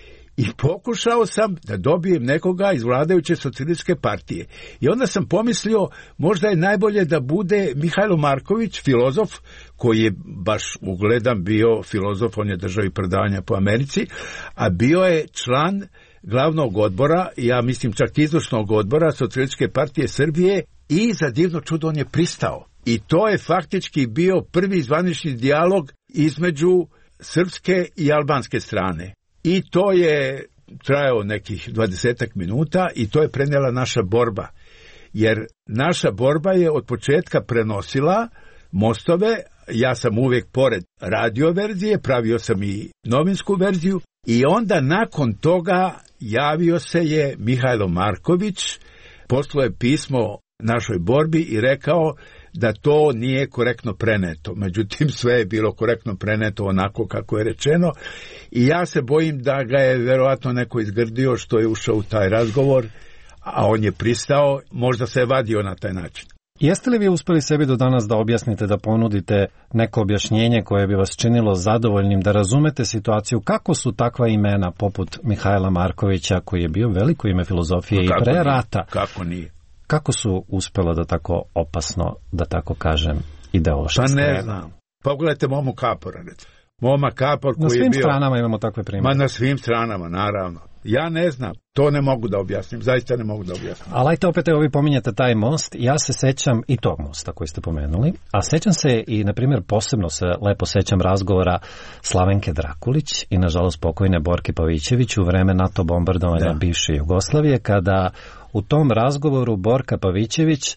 [SPEAKER 9] i pokušao sam da dobijem nekoga iz vladajuće socijalističke partije. I onda sam pomislio, možda je najbolje da bude Mihajlo Marković, filozof, koji je baš ugledan bio filozof, on je držao i predavanja po Americi, a bio je član glavnog odbora, ja mislim čak izvršnog odbora Socijalističke partije Srbije i za divno čudo on je pristao. I to je faktički bio prvi zvanični dijalog između srpske i albanske strane. I to je trajao nekih 20 minuta i to je prenijela naša borba. Jer naša borba je od početka prenosila mostove, ja sam uvijek pored radio verzije, pravio sam i novinsku verziju i onda nakon toga javio se je Mihajlo Marković, poslao je pismo našoj borbi i rekao da to nije korektno preneto. Međutim, sve je bilo korektno preneto onako kako je rečeno i ja se bojim da ga je verovatno neko izgrdio što je ušao u taj razgovor, a on je pristao, možda se je vadio na taj način.
[SPEAKER 8] Jeste li vi uspeli sebi do danas da objasnite, da ponudite neko objašnjenje koje bi vas činilo zadovoljnim, da razumete situaciju, kako su takva imena poput Mihajla Markovića, koji je bio veliko ime filozofije i pre rata?
[SPEAKER 9] Kako nije?
[SPEAKER 8] Kako su uspela da tako opasno, da tako kažem, ideološki
[SPEAKER 9] Pa ne znam. Pogledajte Momu Kapora, recimo. Moma Kapor koji je bio...
[SPEAKER 8] Na svim stranama imamo takve primjere.
[SPEAKER 9] Na svim stranama, naravno. Ja ne znam, to ne mogu da objasnim, zaista ne mogu da objasnim.
[SPEAKER 8] Ali ajte opet, vi pominjate taj most, ja se sećam i tog mosta koji ste pomenuli, a sećam se i, na primjer, posebno se lepo sećam razgovora Slavenke Drakulić i, nažalost, pokojne Borke Pavićević u vreme NATO bombardovanja bivše Jugoslavije, kada u tom razgovoru Borka Pavićević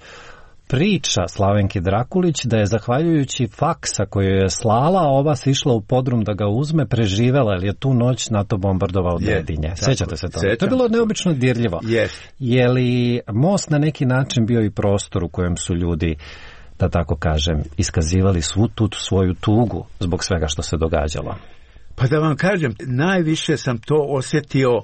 [SPEAKER 8] priča Slavenki Drakulić da je zahvaljujući faksa koju je slala, ova se išla u podrum da ga uzme, preživela, jer je tu noć NATO bombardovao Dedinje. Sećate se toga? To je bilo neobično dirljivo. Je li most na neki način bio i prostor u kojem su ljudi, da tako kažem, iskazivali svu tu svoju tugu zbog svega što se događalo?
[SPEAKER 9] Pa da vam kažem, najviše sam to osjetio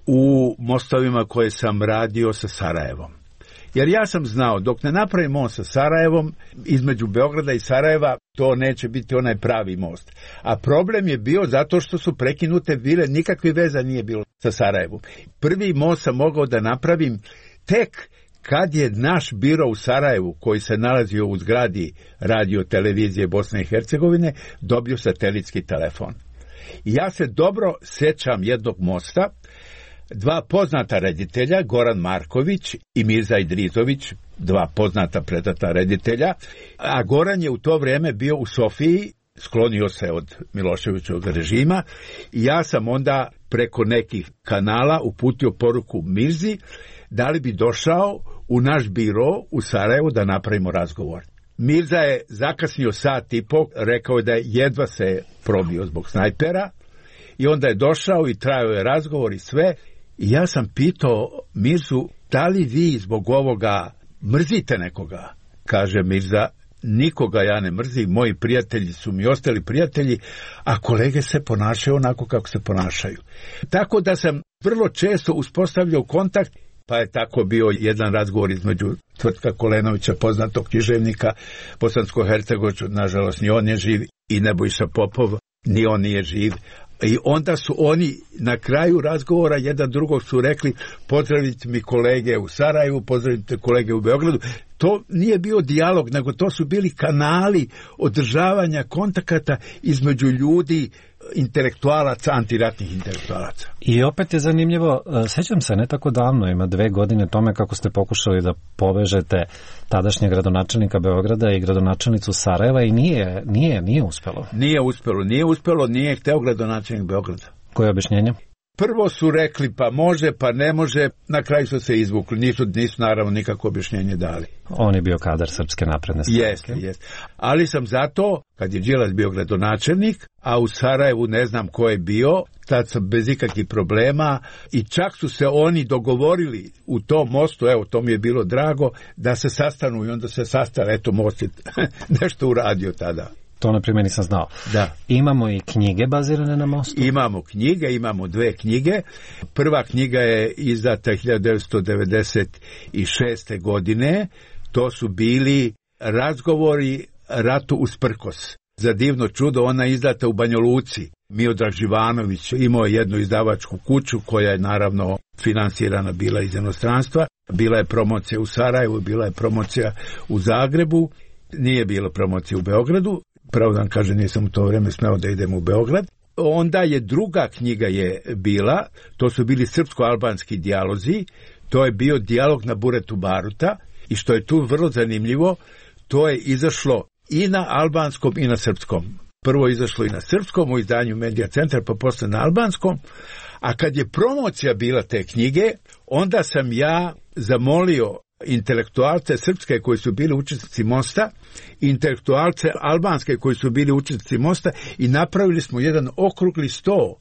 [SPEAKER 9] u mostovima koje sam radio sa Sarajevom. Jer ja sam znao, dok ne napravim most sa Sarajevom, između Beograda i Sarajeva, to neće biti onaj pravi most. A problem je bio zato što su prekinute bile, nikakve veza nije bilo sa Sarajevom. Prvi most sam mogao da napravim tek kad je naš biro u Sarajevu, koji se nalazio u zgradi radio televizije Bosne i Hercegovine, dobio satelitski telefon. I ja se dobro sećam jednog mosta, dva poznata reditelja, Goran Marković i Mirza Idrizović, dva poznata predata reditelja, a Goran je u to vrijeme bio u Sofiji, sklonio se od Miloševićevog režima i ja sam onda preko nekih kanala uputio poruku Mirzi da li bi došao u naš biro u Sarajevu da napravimo razgovor. Mirza je zakasnio sat i po, rekao je da je jedva se probio zbog snajpera i onda je došao i trajao je razgovor i sve. I ja sam pitao Mirzu, da li vi zbog ovoga mrzite nekoga? Kaže Mirza, nikoga ja ne mrzim, moji prijatelji su mi ostali prijatelji, a kolege se ponašaju onako kako se ponašaju. Tako da sam vrlo često uspostavljao kontakt, pa je tako bio jedan razgovor između Tvrtka Kolenovića, poznatog književnika bosansko-hercegovačkog, nažalost ni on je živ, i Nebojša Popov, ni on nije živ. I onda su oni na kraju razgovora jedan drugog su rekli, pozdravite mi kolege u Sarajevu, pozdravite kolege u Beogradu. To nije bio dijalog, nego to su bili kanali održavanja kontakata između ljudi, intelektualaca, antiratnih intelektualaca.
[SPEAKER 8] I opet je zanimljivo, sećam se ne tako davno, ima 2 godine tome kako ste pokušali da povežete tadašnjeg gradonačelnika Beograda i gradonačelnicu Sarajeva i nije uspelo.
[SPEAKER 9] Nije uspelo, nije hteo gradonačelnik Beograda.
[SPEAKER 8] Koje je objašnjenje?
[SPEAKER 9] Prvo su rekli pa može, pa ne može, na kraju su se izvukli, nisu naravno nikako objašnjenje dali.
[SPEAKER 8] On je bio kadar Srpske napredne stranke.
[SPEAKER 9] Jeste. Ali sam zato, kad je Đilas bio gradonačelnik, a u Sarajevu ne znam ko je bio, tad sam bez ikakvih problema i čak su se oni dogovorili u tom mostu, evo to mi je bilo drago, da se sastanu i onda se sastali, eto most je nešto uradio tada.
[SPEAKER 8] To na primjer nisam znao.
[SPEAKER 9] Da.
[SPEAKER 8] Imamo i knjige bazirane na mostu?
[SPEAKER 9] Imamo knjige, imamo 2 knjige. Prva knjiga je izdata 1996. godine. To su bili razgovori ratu usprkos. Za divno čudo, ona je izdata u Banja Luci. Miodrag Živanović imao je jednu izdavačku kuću koja je naravno finansirana bila iz inostranstva. Bila je promocija u Sarajevu, bila je promocija u Zagrebu. Nije bilo promocije u Beogradu. Pravo da vam kažem, nisam u to vrijeme smeo da idem u Beograd. Onda je druga knjiga je bila, to su bili srpsko-albanski dijalozi, to je bio dijalog na Buretu Baruta i što je tu vrlo zanimljivo, to je izašlo i na albanskom i na srpskom. Prvo je izašlo i na srpskom u izdanju Medija Centar, pa posle na albanskom, a kad je promocija bila te knjige, onda sam ja zamolio intelektualce srpske koji su bili učesnici mosta, intelektualce albanske koji su bili učesnici mosta i napravili smo jedan okrugli sto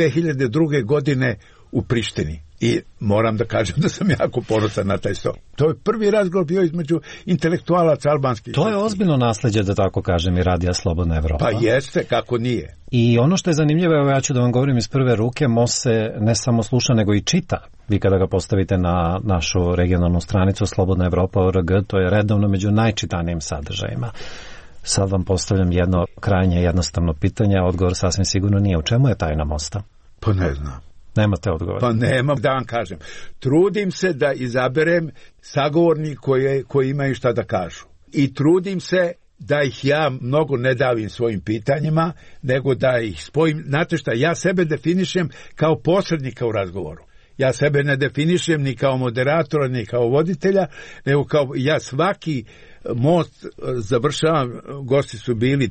[SPEAKER 9] 2002. godine u Prištini. I moram da kažem da sam jako ponosan na taj sto. To je prvi razgovor bio između intelektualaca albanskih.
[SPEAKER 8] To je ozbiljno nasleđe, da tako kažem, i Radija Slobodna Evropa.
[SPEAKER 9] Pa jeste, kako nije.
[SPEAKER 8] I ono što je zanimljivo, evo ja ću da vam govorim iz prve ruke, most se ne samo sluša, nego i čita. Vi kada ga postavite na našu regionalnu stranicu Slobodna Evropa.org, to je redovno među najčitanijim sadržajima. Sad vam postavljam jedno krajnje jednostavno pitanje, odgovor sasvim sigurno nije. U čemu je tajna mosta?
[SPEAKER 9] Pa ne znam.
[SPEAKER 8] Nemate odgovor?
[SPEAKER 9] Pa nemam, da vam kažem. Trudim se da izaberem sagovornik koji imaju šta da kažu. I trudim se da ih ja mnogo ne davim svojim pitanjima, nego da ih spojim. Znate šta, ja sebe definišem kao posrednika u razgovoru. Ja sebe ne definišem ni kao moderatora, ni kao voditelja, nego kao ja svaki most završavam, gosti su bili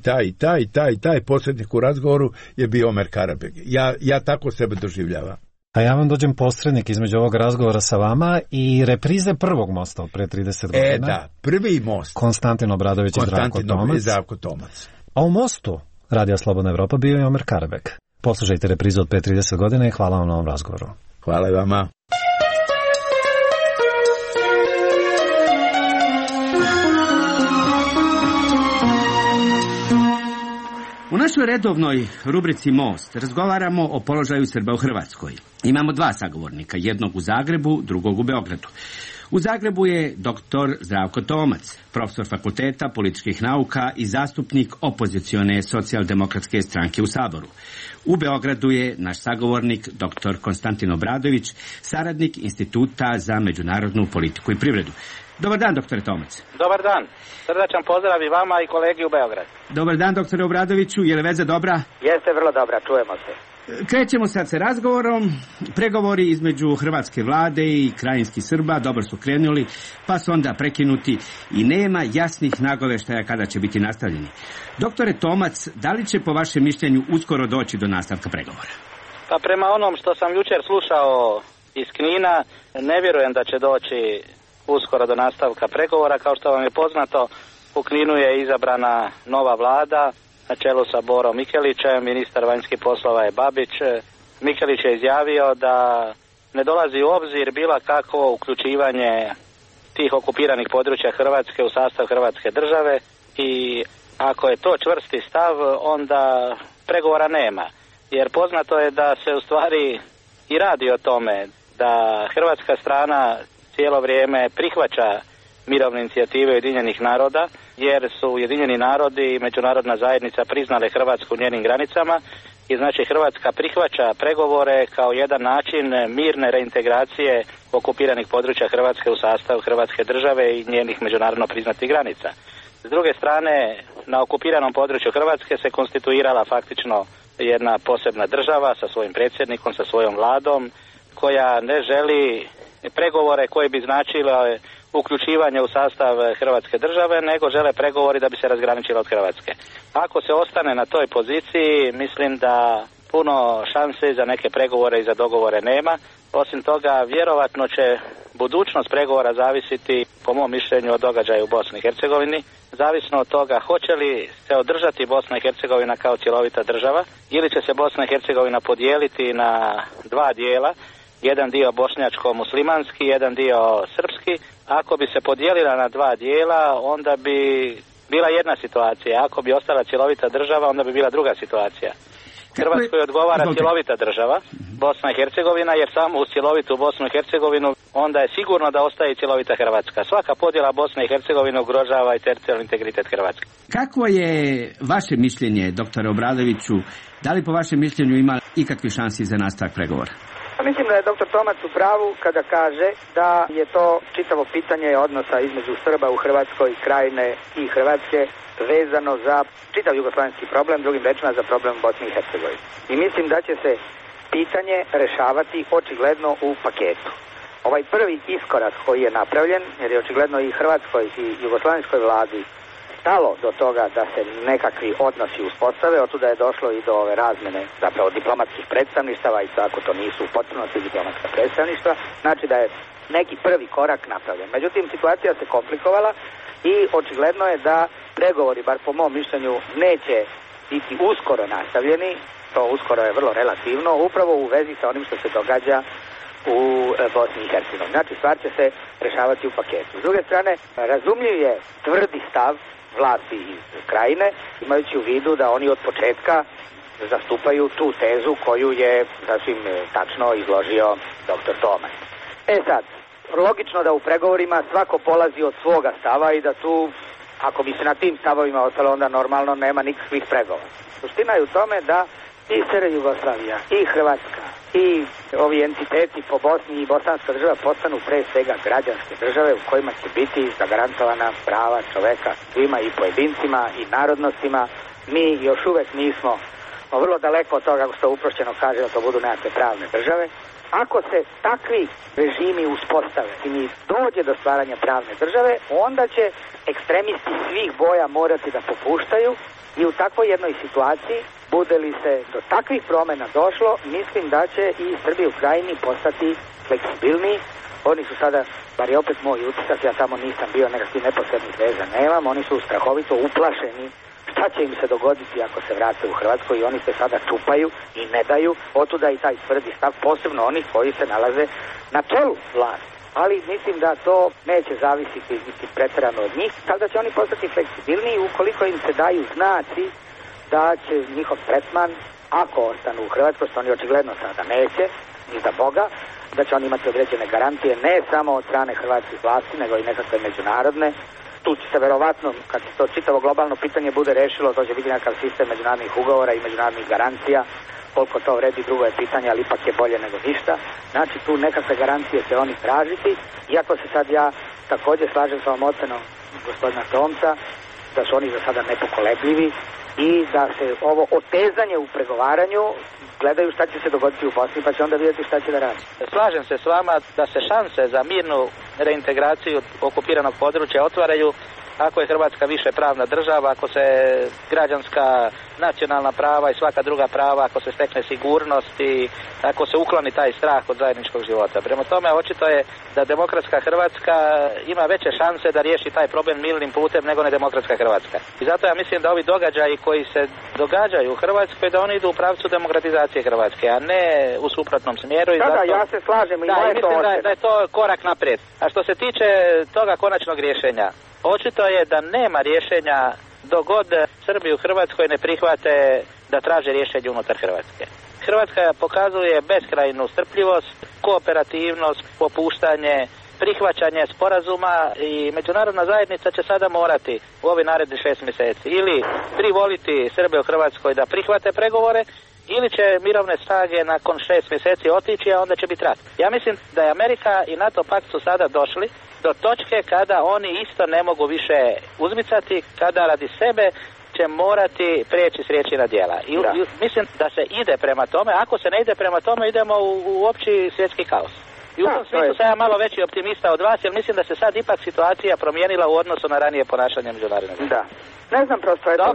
[SPEAKER 9] taj, posrednik u razgovoru je bio Omer Karabeg. Ja tako sebe doživljavam.
[SPEAKER 8] A ja vam dođem posrednik između ovog razgovora sa vama i reprize prvog mosta od pre 30 godina.
[SPEAKER 9] Da, prvi most.
[SPEAKER 8] Konstantin Obradović i
[SPEAKER 9] Zdravko Tomac.
[SPEAKER 8] A u mostu Radija Slobodna Evropa bio je Omer Karabeg. Poslušajte reprizu od pre 30 godina i hvala vam na ovom razgovoru.
[SPEAKER 9] Hvala i vama.
[SPEAKER 10] U našoj redovnoj rubrici Most razgovaramo o položaju Srba u Hrvatskoj. Imamo 2 sagovornika, jednog u Zagrebu, drugog u Beogradu. U Zagrebu je dr. Zdravko Tomac, profesor fakulteta političkih nauka i zastupnik opozicione socijaldemokratske stranke u Saboru. U Beogradu je naš sagovornik dr. Konstantin Obradović, saradnik Instituta za međunarodnu politiku i privredu. Dobar dan, doktore Tomac.
[SPEAKER 11] Dobar dan. Srdačan pozdrav i vama i kolegi u Beogradu.
[SPEAKER 10] Dobar dan, doktore Obradoviću. Je li veza dobra?
[SPEAKER 11] Jeste vrlo dobra, čujemo se.
[SPEAKER 10] Krećemo sad sa razgovorom. Pregovori između hrvatske vlade i krajinskih Srba dobro su krenuli, pa su onda prekinuti i nema jasnih nagoveštaja kada će biti nastavljeni. Doktore Tomac, da li će po vašem mišljenju uskoro doći do nastavka pregovora?
[SPEAKER 11] Pa prema onom što sam jučer slušao iz Knina, ne vjerujem da će doći uskoro do nastavka pregovora. Kao što vam je poznato, U Kninu je izabrana nova vlada na čelu sa Borom Mikelićem, ministar vanjskih poslova je Babić. Mikelić je izjavio da ne dolazi u obzir bilo kakvo uključivanje tih okupiranih područja Hrvatske u sastav Hrvatske države i ako je to čvrsti stav, onda pregovora nema. Jer poznato je da se u stvari i radi o tome da hrvatska strana cijelo vrijeme prihvaća mirovne inicijative Ujedinjenih naroda, jer su Ujedinjeni narodi i međunarodna zajednica priznale Hrvatsku u njenim granicama i znači Hrvatska prihvaća pregovore kao jedan način mirne reintegracije okupiranih područja Hrvatske u sastav Hrvatske države i njenih međunarodno priznatih granica. S druge strane, na okupiranom području Hrvatske se konstituirala faktično jedna posebna država sa svojim predsjednikom, sa svojom vladom, koja ne želi pregovore koji bi značile uključivanje u sastav Hrvatske države, nego žele pregovori da bi se razgraničila od Hrvatske. Ako se ostane na toj poziciji, mislim da puno šanse za neke pregovore i za dogovore nema. Osim toga, vjerovatno će budućnost pregovora zavisiti, po mom mišljenju, od događaja u Bosni i Hercegovini. Zavisno od toga hoće li se održati Bosna i Hercegovina kao cjelovita država ili će se Bosna i Hercegovina podijeliti na dva dijela. Jedan dio bošnjačko-muslimanski, jedan dio srpski. Ako bi se podijelila na dva dijela, onda bi bila jedna situacija. Ako bi ostala cjelovita država, onda bi bila druga situacija. Hrvatskoj odgovara cjelovita država, Bosna i Hercegovina, jer samo uz cjelovitu Bosnu i Hercegovinu onda je sigurno da ostaje cjelovita Hrvatska. Svaka podjela Bosne i Hercegovine ugrožava i teritorijalni integritet Hrvatske.
[SPEAKER 10] Kakvo je vaše mišljenje, doktore Obradoviću? Da li po vašem mišljenju ima ikakvi šansi za nastavak pregovora?
[SPEAKER 12] Mislim da je dr. Tomac u pravu kada kaže da je to čitavo pitanje odnosa između Srba u Hrvatskoj, Krajine i Hrvatske vezano za čitav jugoslavenski problem, drugim rečima za problem Bosne i Hercegovine. I mislim da će se pitanje rešavati očigledno u paketu. Ovaj prvi iskorak koji je napravljen, jer je očigledno i Hrvatskoj i jugoslavenskoj vladi stalo do toga da se nekakvi odnosi uspostave, od tuda je došlo i do ove razmene zapravo diplomatskih predstavništava i ako to nisu u potpunosti diplomatska predstavništva, znači da je neki prvi korak napravljen. Međutim, situacija se komplikovala i očigledno je da pregovori, bar po mom mišljenju, neće biti uskoro nastavljeni, to uskoro je vrlo relativno, upravo u vezi sa onim što se događa u Bosni i Hercegovini. Znači, stvar će se rešavati u paketu. S druge strane, razumljiv je tvrdi stav vlasti iz Krajine, imajući u vidu da oni od početka zastupaju tu tezu koju je sasvim tačno izložio dr. Tomac. Sad, logično da u pregovorima svako polazi od svoga stava i da tu, ako bi se na tim stavovima ostalo, onda normalno nema nikakvih pregovora. Suština je u tome da i SR Jugoslavija, i Hrvatska, i ovi entiteti po Bosni i bosanska država postanu pre svega građanske države u kojima će biti zagarantovana prava čoveka svima i pojedincima i narodnostima. Mi još uvek nismo vrlo daleko od toga, kako se uprošćeno kaže, da to budu nekakve pravne države. Ako se takvi režimi uspostave i mi dođe do stvaranja pravne države, onda će ekstremisti svih boja morati da popuštaju i u takvoj jednoj situaciji, bude li se do takvih promjena došlo, mislim da će i Srbi u Krajini postati fleksibilniji. Oni su sada, bar je opet moj utisak, ja tamo nisam bio, nekakvih neposrednih veza nemam, oni su strahovito uplašeni šta će im se dogoditi ako se vrate u Hrvatsku i oni se sada čupaju i ne daju, otuda i taj tvrdi stav, posebno onih koji se nalaze na čelu vlasti. Ali mislim da to neće zavisiti niti pretjerano od njih, tako da će oni postati fleksibilniji ukoliko im se daju znaci da će njihov tretman, ako ostanu u Hrvatskoj, što oni očigledno sada neće, ni za Boga, da će oni imati određene garantije ne samo od strane hrvatskih vlasti, nego i nekakve međunarodne. Tu će se verovatno, kad se to čitavo globalno pitanje bude rešilo, to će biti nekakav sistem međunarodnih ugovora i međunarodnih garancija. Koliko to vredi, drugo je pitanje, ali ipak je bolje nego ništa. Znači, tu nekakve garancije će oni tražiti, iako se sad ja također slažem sa ovom ocenom gospodina Tomca, da su oni za sada nepokolebljivi i da se ovo otezanje u pregovaranju gledaju šta će se dogoditi u Bosni, pa će onda vidjeti šta će da radi.
[SPEAKER 11] Slažem se s vama da se šanse za mirnu reintegraciju okupiranog područja otvaraju ako je Hrvatska više pravna država, ako se građanska nacionalna prava i svaka druga prava, ako se stekne sigurnost i ako se ukloni taj strah od zajedničkog života. Prema tome, očito je da demokratska Hrvatska ima veće šanse da riješi taj problem mirnim putem nego nedemokratska Hrvatska. I zato ja mislim da ovi događaji koji se događaju u Hrvatskoj, da oni idu u pravcu demokratizacije Hrvatske, a ne u suprotnom smjeru. I zato,
[SPEAKER 12] ja se slažem i
[SPEAKER 11] mislim da je to korak naprijed. A što se tiče toga konačnog rješenja, očito je da nema rješenja dok god Srbi u Hrvatskoj ne prihvate da traže rješenje unutar Hrvatske. Hrvatska pokazuje beskrajnu strpljivost, kooperativnost, popuštanje, prihvaćanje sporazuma i međunarodna zajednica će sada morati u ovih narednih 6 mjeseci ili privoliti Srbe u Hrvatskoj da prihvate pregovore ili će mirovne snage nakon 6 mjeseci otići, a onda će biti rat. Ja mislim da je Amerika i NATO pakt su sada došli do točke kada oni isto ne mogu više uzmicati, kada radi sebe će morati prijeći s riječi na djela. I mislim da se ide prema tome. Ako se ne ide prema tome, idemo u opći svjetski kaos. I u tom smislu sam ja malo veći optimista od vas, jer mislim da se sad ipak situacija promijenila u odnosu na ranije ponašanje međunarodnog.
[SPEAKER 12] Da. Ne znam prosto, eto,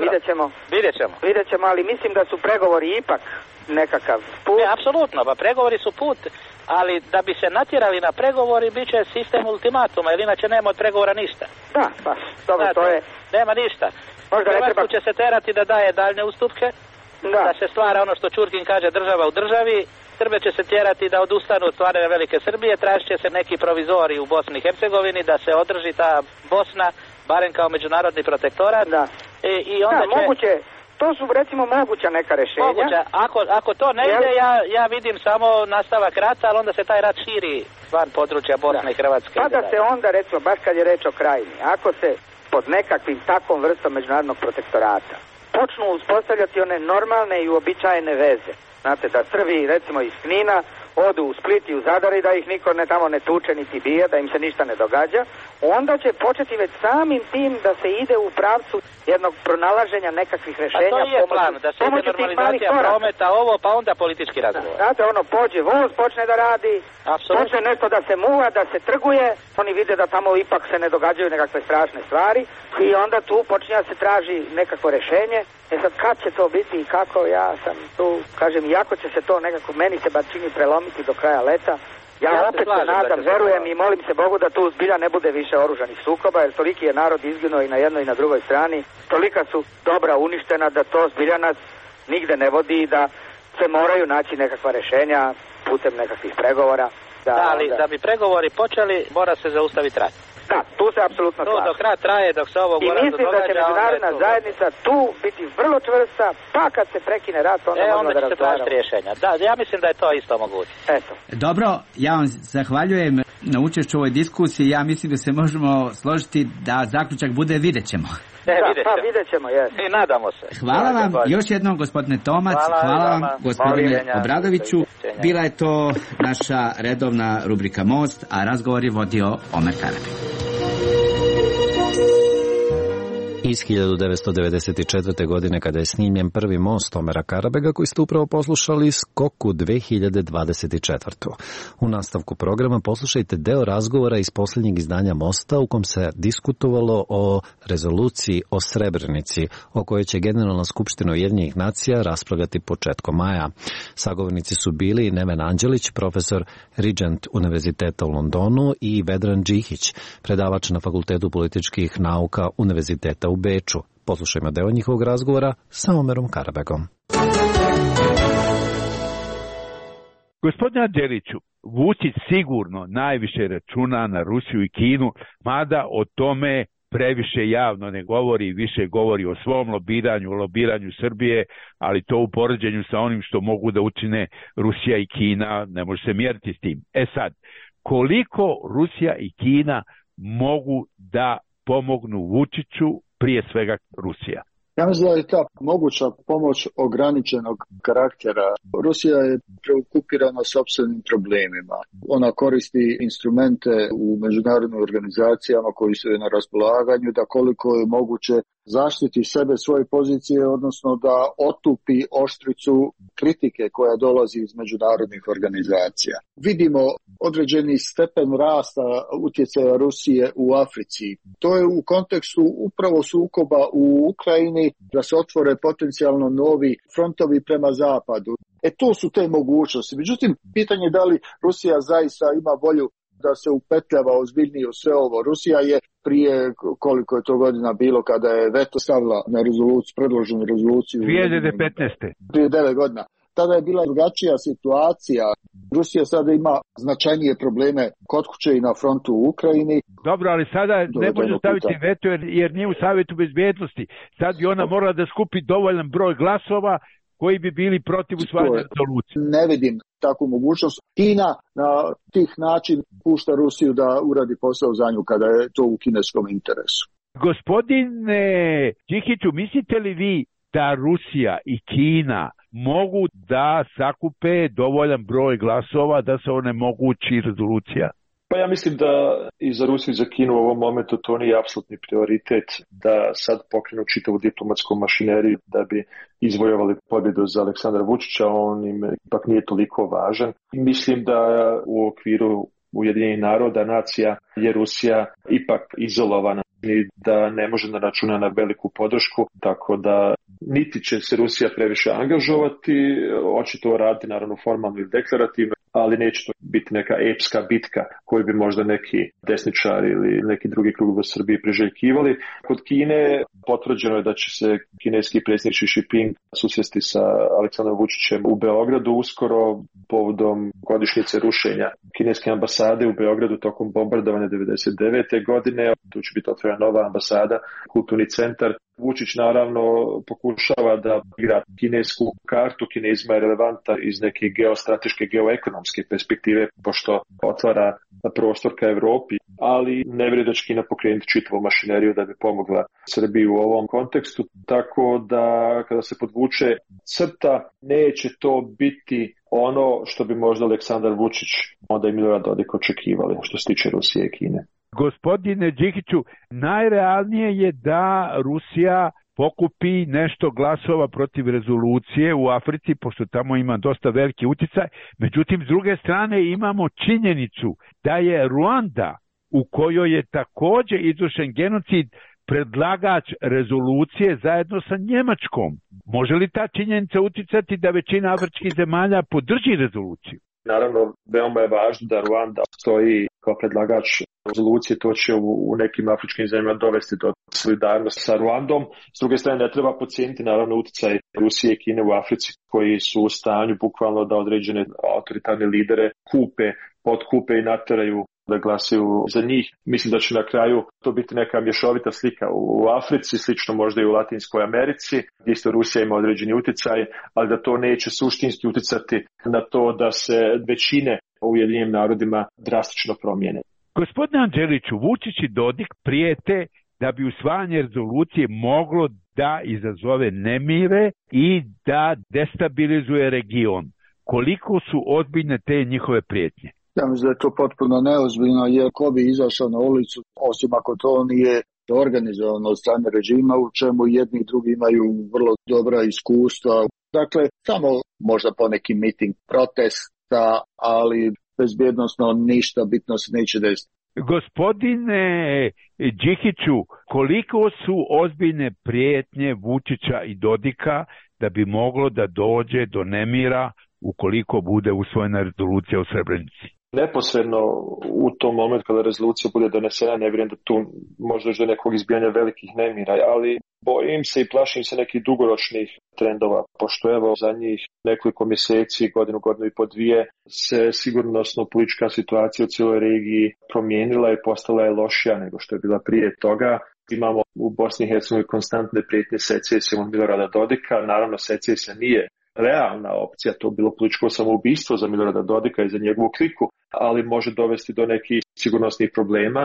[SPEAKER 12] vidjet ćemo, ali mislim da su pregovori ipak nekakav put.
[SPEAKER 11] Ne, apsolutno, pa pregovori su put, ali da bi se natjerali na pregovori, bit će sistem ultimatuma, jer inače nema od pregovora ništa.
[SPEAKER 12] Da, pa, dobro, to je...
[SPEAKER 11] Nema ništa. Hrvatsku će se terati da daje daljne ustupke, da se stvara ono što Čurkin kaže država u državi, Srbe će se tjerati da odustanu od stvaranja Velike Srbije, tražit će se neki provizori u Bosni i Hercegovini, da se održi ta Bosna, barem kao međunarodni protektorat.
[SPEAKER 12] Da,
[SPEAKER 11] i onda
[SPEAKER 12] moguće, to su recimo moguća neka rješenja.
[SPEAKER 11] Moguće, ako to ne ide, ja vidim samo nastavak rata, ali onda se taj rat širi van područja Bosne i Hrvatske.
[SPEAKER 12] Pa da se onda, recimo, baš kad je reč o Krajini, ako se pod nekakvim takvom vrstom međunarodnog protektorata počnu uspostavljati one normalne i uobičajene veze. Znate, da Srbi, recimo iz Knina, odu u Split i u Zadar i da ih niko tamo ne tuče niti bije, da im se ništa ne događa, onda će početi već samim tim da se ide u pravcu jednog pronalaženja nekakvih rješenja.
[SPEAKER 11] A to je plan, da se ide normalizacija prometa, ovo, pa onda politički razgovor.
[SPEAKER 12] Znate, pođe voz, počne da radi, počne nešto da se muva, da se trguje, oni vide da tamo ipak se ne događaju nekakve strašne stvari i onda tu počinje da se traži nekakvo rješenje. Sad kad će to biti i kako, ja sam tu, kažem, iako će se to nekako, meni se bar čini prelomiti do kraja leta, ja opet se nadam, verujem i molim se Bogu da tu zbilja ne bude više oružanih sukoba, jer toliki je narod izginuo i na jednoj i na drugoj strani, tolika su dobra uništena da to zbilja nas nigde ne vodi i da se moraju naći nekakva rješenja putem nekakvih pregovora.
[SPEAKER 11] Ali da bi pregovori počeli, mora se zaustaviti rat.
[SPEAKER 12] Da, tu se apsolutno slažem.
[SPEAKER 11] Dok rat traje, dok se ovo
[SPEAKER 12] događa... I mislim da će međunarodna zajednica tu biti vrlo čvrsta, pa kad se prekine rat, onda možemo da razgovaramo. Onda će se tražiti rješenja. Da, ja mislim da je to isto moguće. Eto.
[SPEAKER 10] Dobro, ja vam zahvaljujem na učešću u ovoj diskusiji. Ja mislim da se možemo složiti da zaključak bude vidjet ćemo.
[SPEAKER 12] Vidjet ćemo, jes.
[SPEAKER 11] I nadamo se.
[SPEAKER 10] Hvala vam još jednom, gospodine Tomac, hvala vam, gospodine Obradoviću. Bila je to naša redovna rubrika Most, a razgovor je vodio Omer Karabek.
[SPEAKER 8] Iz 1994. godine, kada je snimljen prvi most Omera Karabega, koji ste upravo poslušali, Skoku 2024. U nastavku programa poslušajte deo razgovora iz posljednjeg izdanja Mosta, u kom se diskutovalo o rezoluciji o Srebrenici, o kojoj će Generalna skupština Ujedinjenih nacija raspravljati početkom maja. Sagovornici su bili Neven Anđelić, profesor Regent Univerziteta u Londonu, i Vedran Džihić, predavač na Fakultetu političkih nauka Univerziteta u Beču. Poslušajmo deo njihovog razgovora sa Omerom Karabegom.
[SPEAKER 9] Gospodine Anđeliću, Vučić sigurno najviše računa na Rusiju i Kinu, mada o tome previše javno ne govori, više govori o svom lobiranju Srbije, ali to u poređenju sa onim što mogu da učine Rusija i Kina ne može se mjeriti s tim. Sad, koliko Rusija i Kina mogu da pomognu Vučiću, prije svega Rusija?
[SPEAKER 25] Ja mislim da je ta moguća pomoć ograničenog karaktera. Rusija je preokupirana sopstvenim problemima. Ona koristi instrumente u međunarodnim organizacijama koji su na raspolaganju da koliko je moguće zaštiti sebe, svoje pozicije, odnosno da otupi oštricu kritike koja dolazi iz međunarodnih organizacija. Vidimo određeni stepen rasta utjecaja Rusije u Africi. To je u kontekstu upravo sukoba u Ukrajini, da se otvore potencijalno novi frontovi prema zapadu. To su te mogućnosti. Međutim, pitanje je da li Rusija zaista ima volju da se upetljava ozbiljnije u sve ovo. Rusija je prije, koliko je to godina bilo, kada je veto stavila na rezoluciju, predloženu rezoluciju
[SPEAKER 9] 2015.
[SPEAKER 25] Prije 9 godina. Tada je bila drugačija situacija. Rusija sada ima značajnije probleme kod kuće i na frontu u Ukrajini.
[SPEAKER 9] Dobro, ali sada ne može staviti veto jer nije u Savjetu bezbednosti. Sad bi ona morala da skupi dovoljan broj glasova koji bi bili protiv usvajanja rezolucije.
[SPEAKER 25] Ne vidim takvu mogućnost. Kina na tih način pušta Rusiju da uradi posao za nju kada je to u kineskom interesu.
[SPEAKER 9] Gospodine Đikiću, mislite li vi da Rusija i Kina mogu da sakupe dovoljan broj glasova da se onemogući rezolucija?
[SPEAKER 13] Pa ja mislim da i za Rusiju i za Kinu u ovom momentu to nije apsolutni prioritet da sad pokrenu čitavu diplomatsku mašineriju da bi izvojovali pobjedu za Aleksandra Vučića, on im ipak nije toliko važan. Mislim da u okviru Ujedinjenih naroda, nacija, je Rusija ipak izolovana i da ne može da računa na veliku podršku, tako da niti će se Rusija previše angažovati, očito radi naravno formalno ili deklarativno, ali neće to biti neka epska bitka koju bi možda neki desničari ili neki drugi krug u Srbiji priželjkivali. Kod Kine potvrđeno je da će se kineski predsjednik Xi Jinping susresti sa Aleksandrom Vučićem u Beogradu uskoro povodom godišnjice rušenja kineske ambasade u Beogradu tokom bombardovanja 1999. godine. Tu će biti otvorena nova ambasada, kulturni centar. Vučić naravno pokušava da igra kinesku kartu. Kinezima je relevanta iz neke geostrateške, geoekonomske perspektive, pošto otvara prostor ka Evropi, ali ne vjeruje da će Kina pokrenuti čitavu mašineriju da bi pomogla Srbiji u ovom kontekstu. Tako da kada se podvuče crta, neće to biti ono što bi možda Aleksandar Vučić, onda i Milorad Dodik očekivali što se tiče Rusije i Kine.
[SPEAKER 9] Gospodine Đikiću, najrealnije je da Rusija pokupi nešto glasova protiv rezolucije u Africi, pošto tamo ima dosta veliki uticaj. Međutim, s druge strane imamo činjenicu da je Ruanda, u kojoj je također izvršen genocid, predlagač rezolucije zajedno sa Njemačkom. Može li ta činjenica uticati da većina afričkih zemalja podrži rezoluciju?
[SPEAKER 13] Naravno, veoma je važno da Ruanda stoji kao predlagač rezolucije, to će u nekim afričkim zemljama dovesti do solidarnosti sa Ruandom. S druge strane, ne treba podcijeniti naravno utjecaj Rusije i Kine u Africi, koji su u stanju bukvalno da određene autoritarne lidere potkupe i nateraju da glasaju za njih. Mislim da će na kraju to biti neka mješovita slika u Africi, slično možda i u Latinskoj Americi, gdje isto Rusija ima određeni utjecaj, ali da to neće suštinski utjecati na to da se većine u Ujedinjenim narodima drastično promijene.
[SPEAKER 9] Gospodine Anđeliću, Vučić i Dodik prijete da bi usvajanje rezolucije moglo da izazove nemire i da destabilizuje region. Koliko su ozbiljne te njihove prijetnje?
[SPEAKER 25] Ja mislim da je to potpuno neozbiljno, jer ko bi izašao na ulicu, osim ako to nije organizovano od strane režima, u čemu jedni i drugi imaju vrlo dobra iskustva. Dakle, samo možda poneki miting protesta, ali bezbjednosno ništa bitno se neće desiti.
[SPEAKER 9] Gospodine Đikiću, koliko su ozbiljne prijetnje Vučića i Dodika da bi moglo da dođe do nemira ukoliko bude usvojena rezolucija u Srebrenici?
[SPEAKER 13] Neposredno u tom momentu kada rezolucija bude donesena, ne vjerujem da tu može doći do nekog izbijanja velikih nemira, ali bojim se i plašim se nekih dugoročnih trendova, pošto evo za njih nekoliko mjeseci, godinu i po dvije, se sigurnosno politička situacija u cijeloj regiji promijenila i postala je lošija nego što je bila prije toga. Imamo u Bosni i Hercegovini konstantne prijetnje secesijom od Milorada Dodika. Naravno, secesija nije realna opcija, to je bilo političko samoubistvo za Milorada Dodika i za njegovu kliku, ali može dovesti do nekih sigurnosnih problema.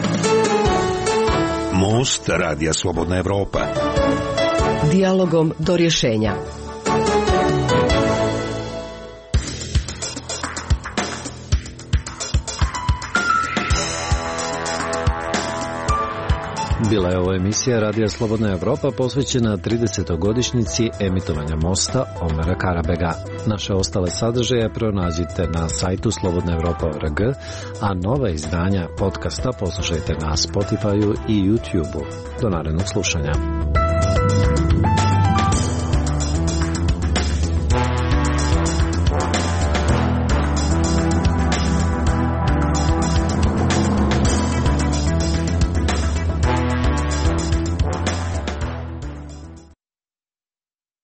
[SPEAKER 2] Most Radija Slobodna Evropa.
[SPEAKER 7] Dijalogom do rješenja.
[SPEAKER 8] Bila je ovo emisija Radija Slobodna Evropa posvećena 30. emitovanja Mosta Omera Karabega. Naše ostale sadržaje pronađite na sajtu slobodnaevropa.org, a nova izdanja podcasta poslušajte na Spotify-u i YouTube-u. Do narednog slušanja.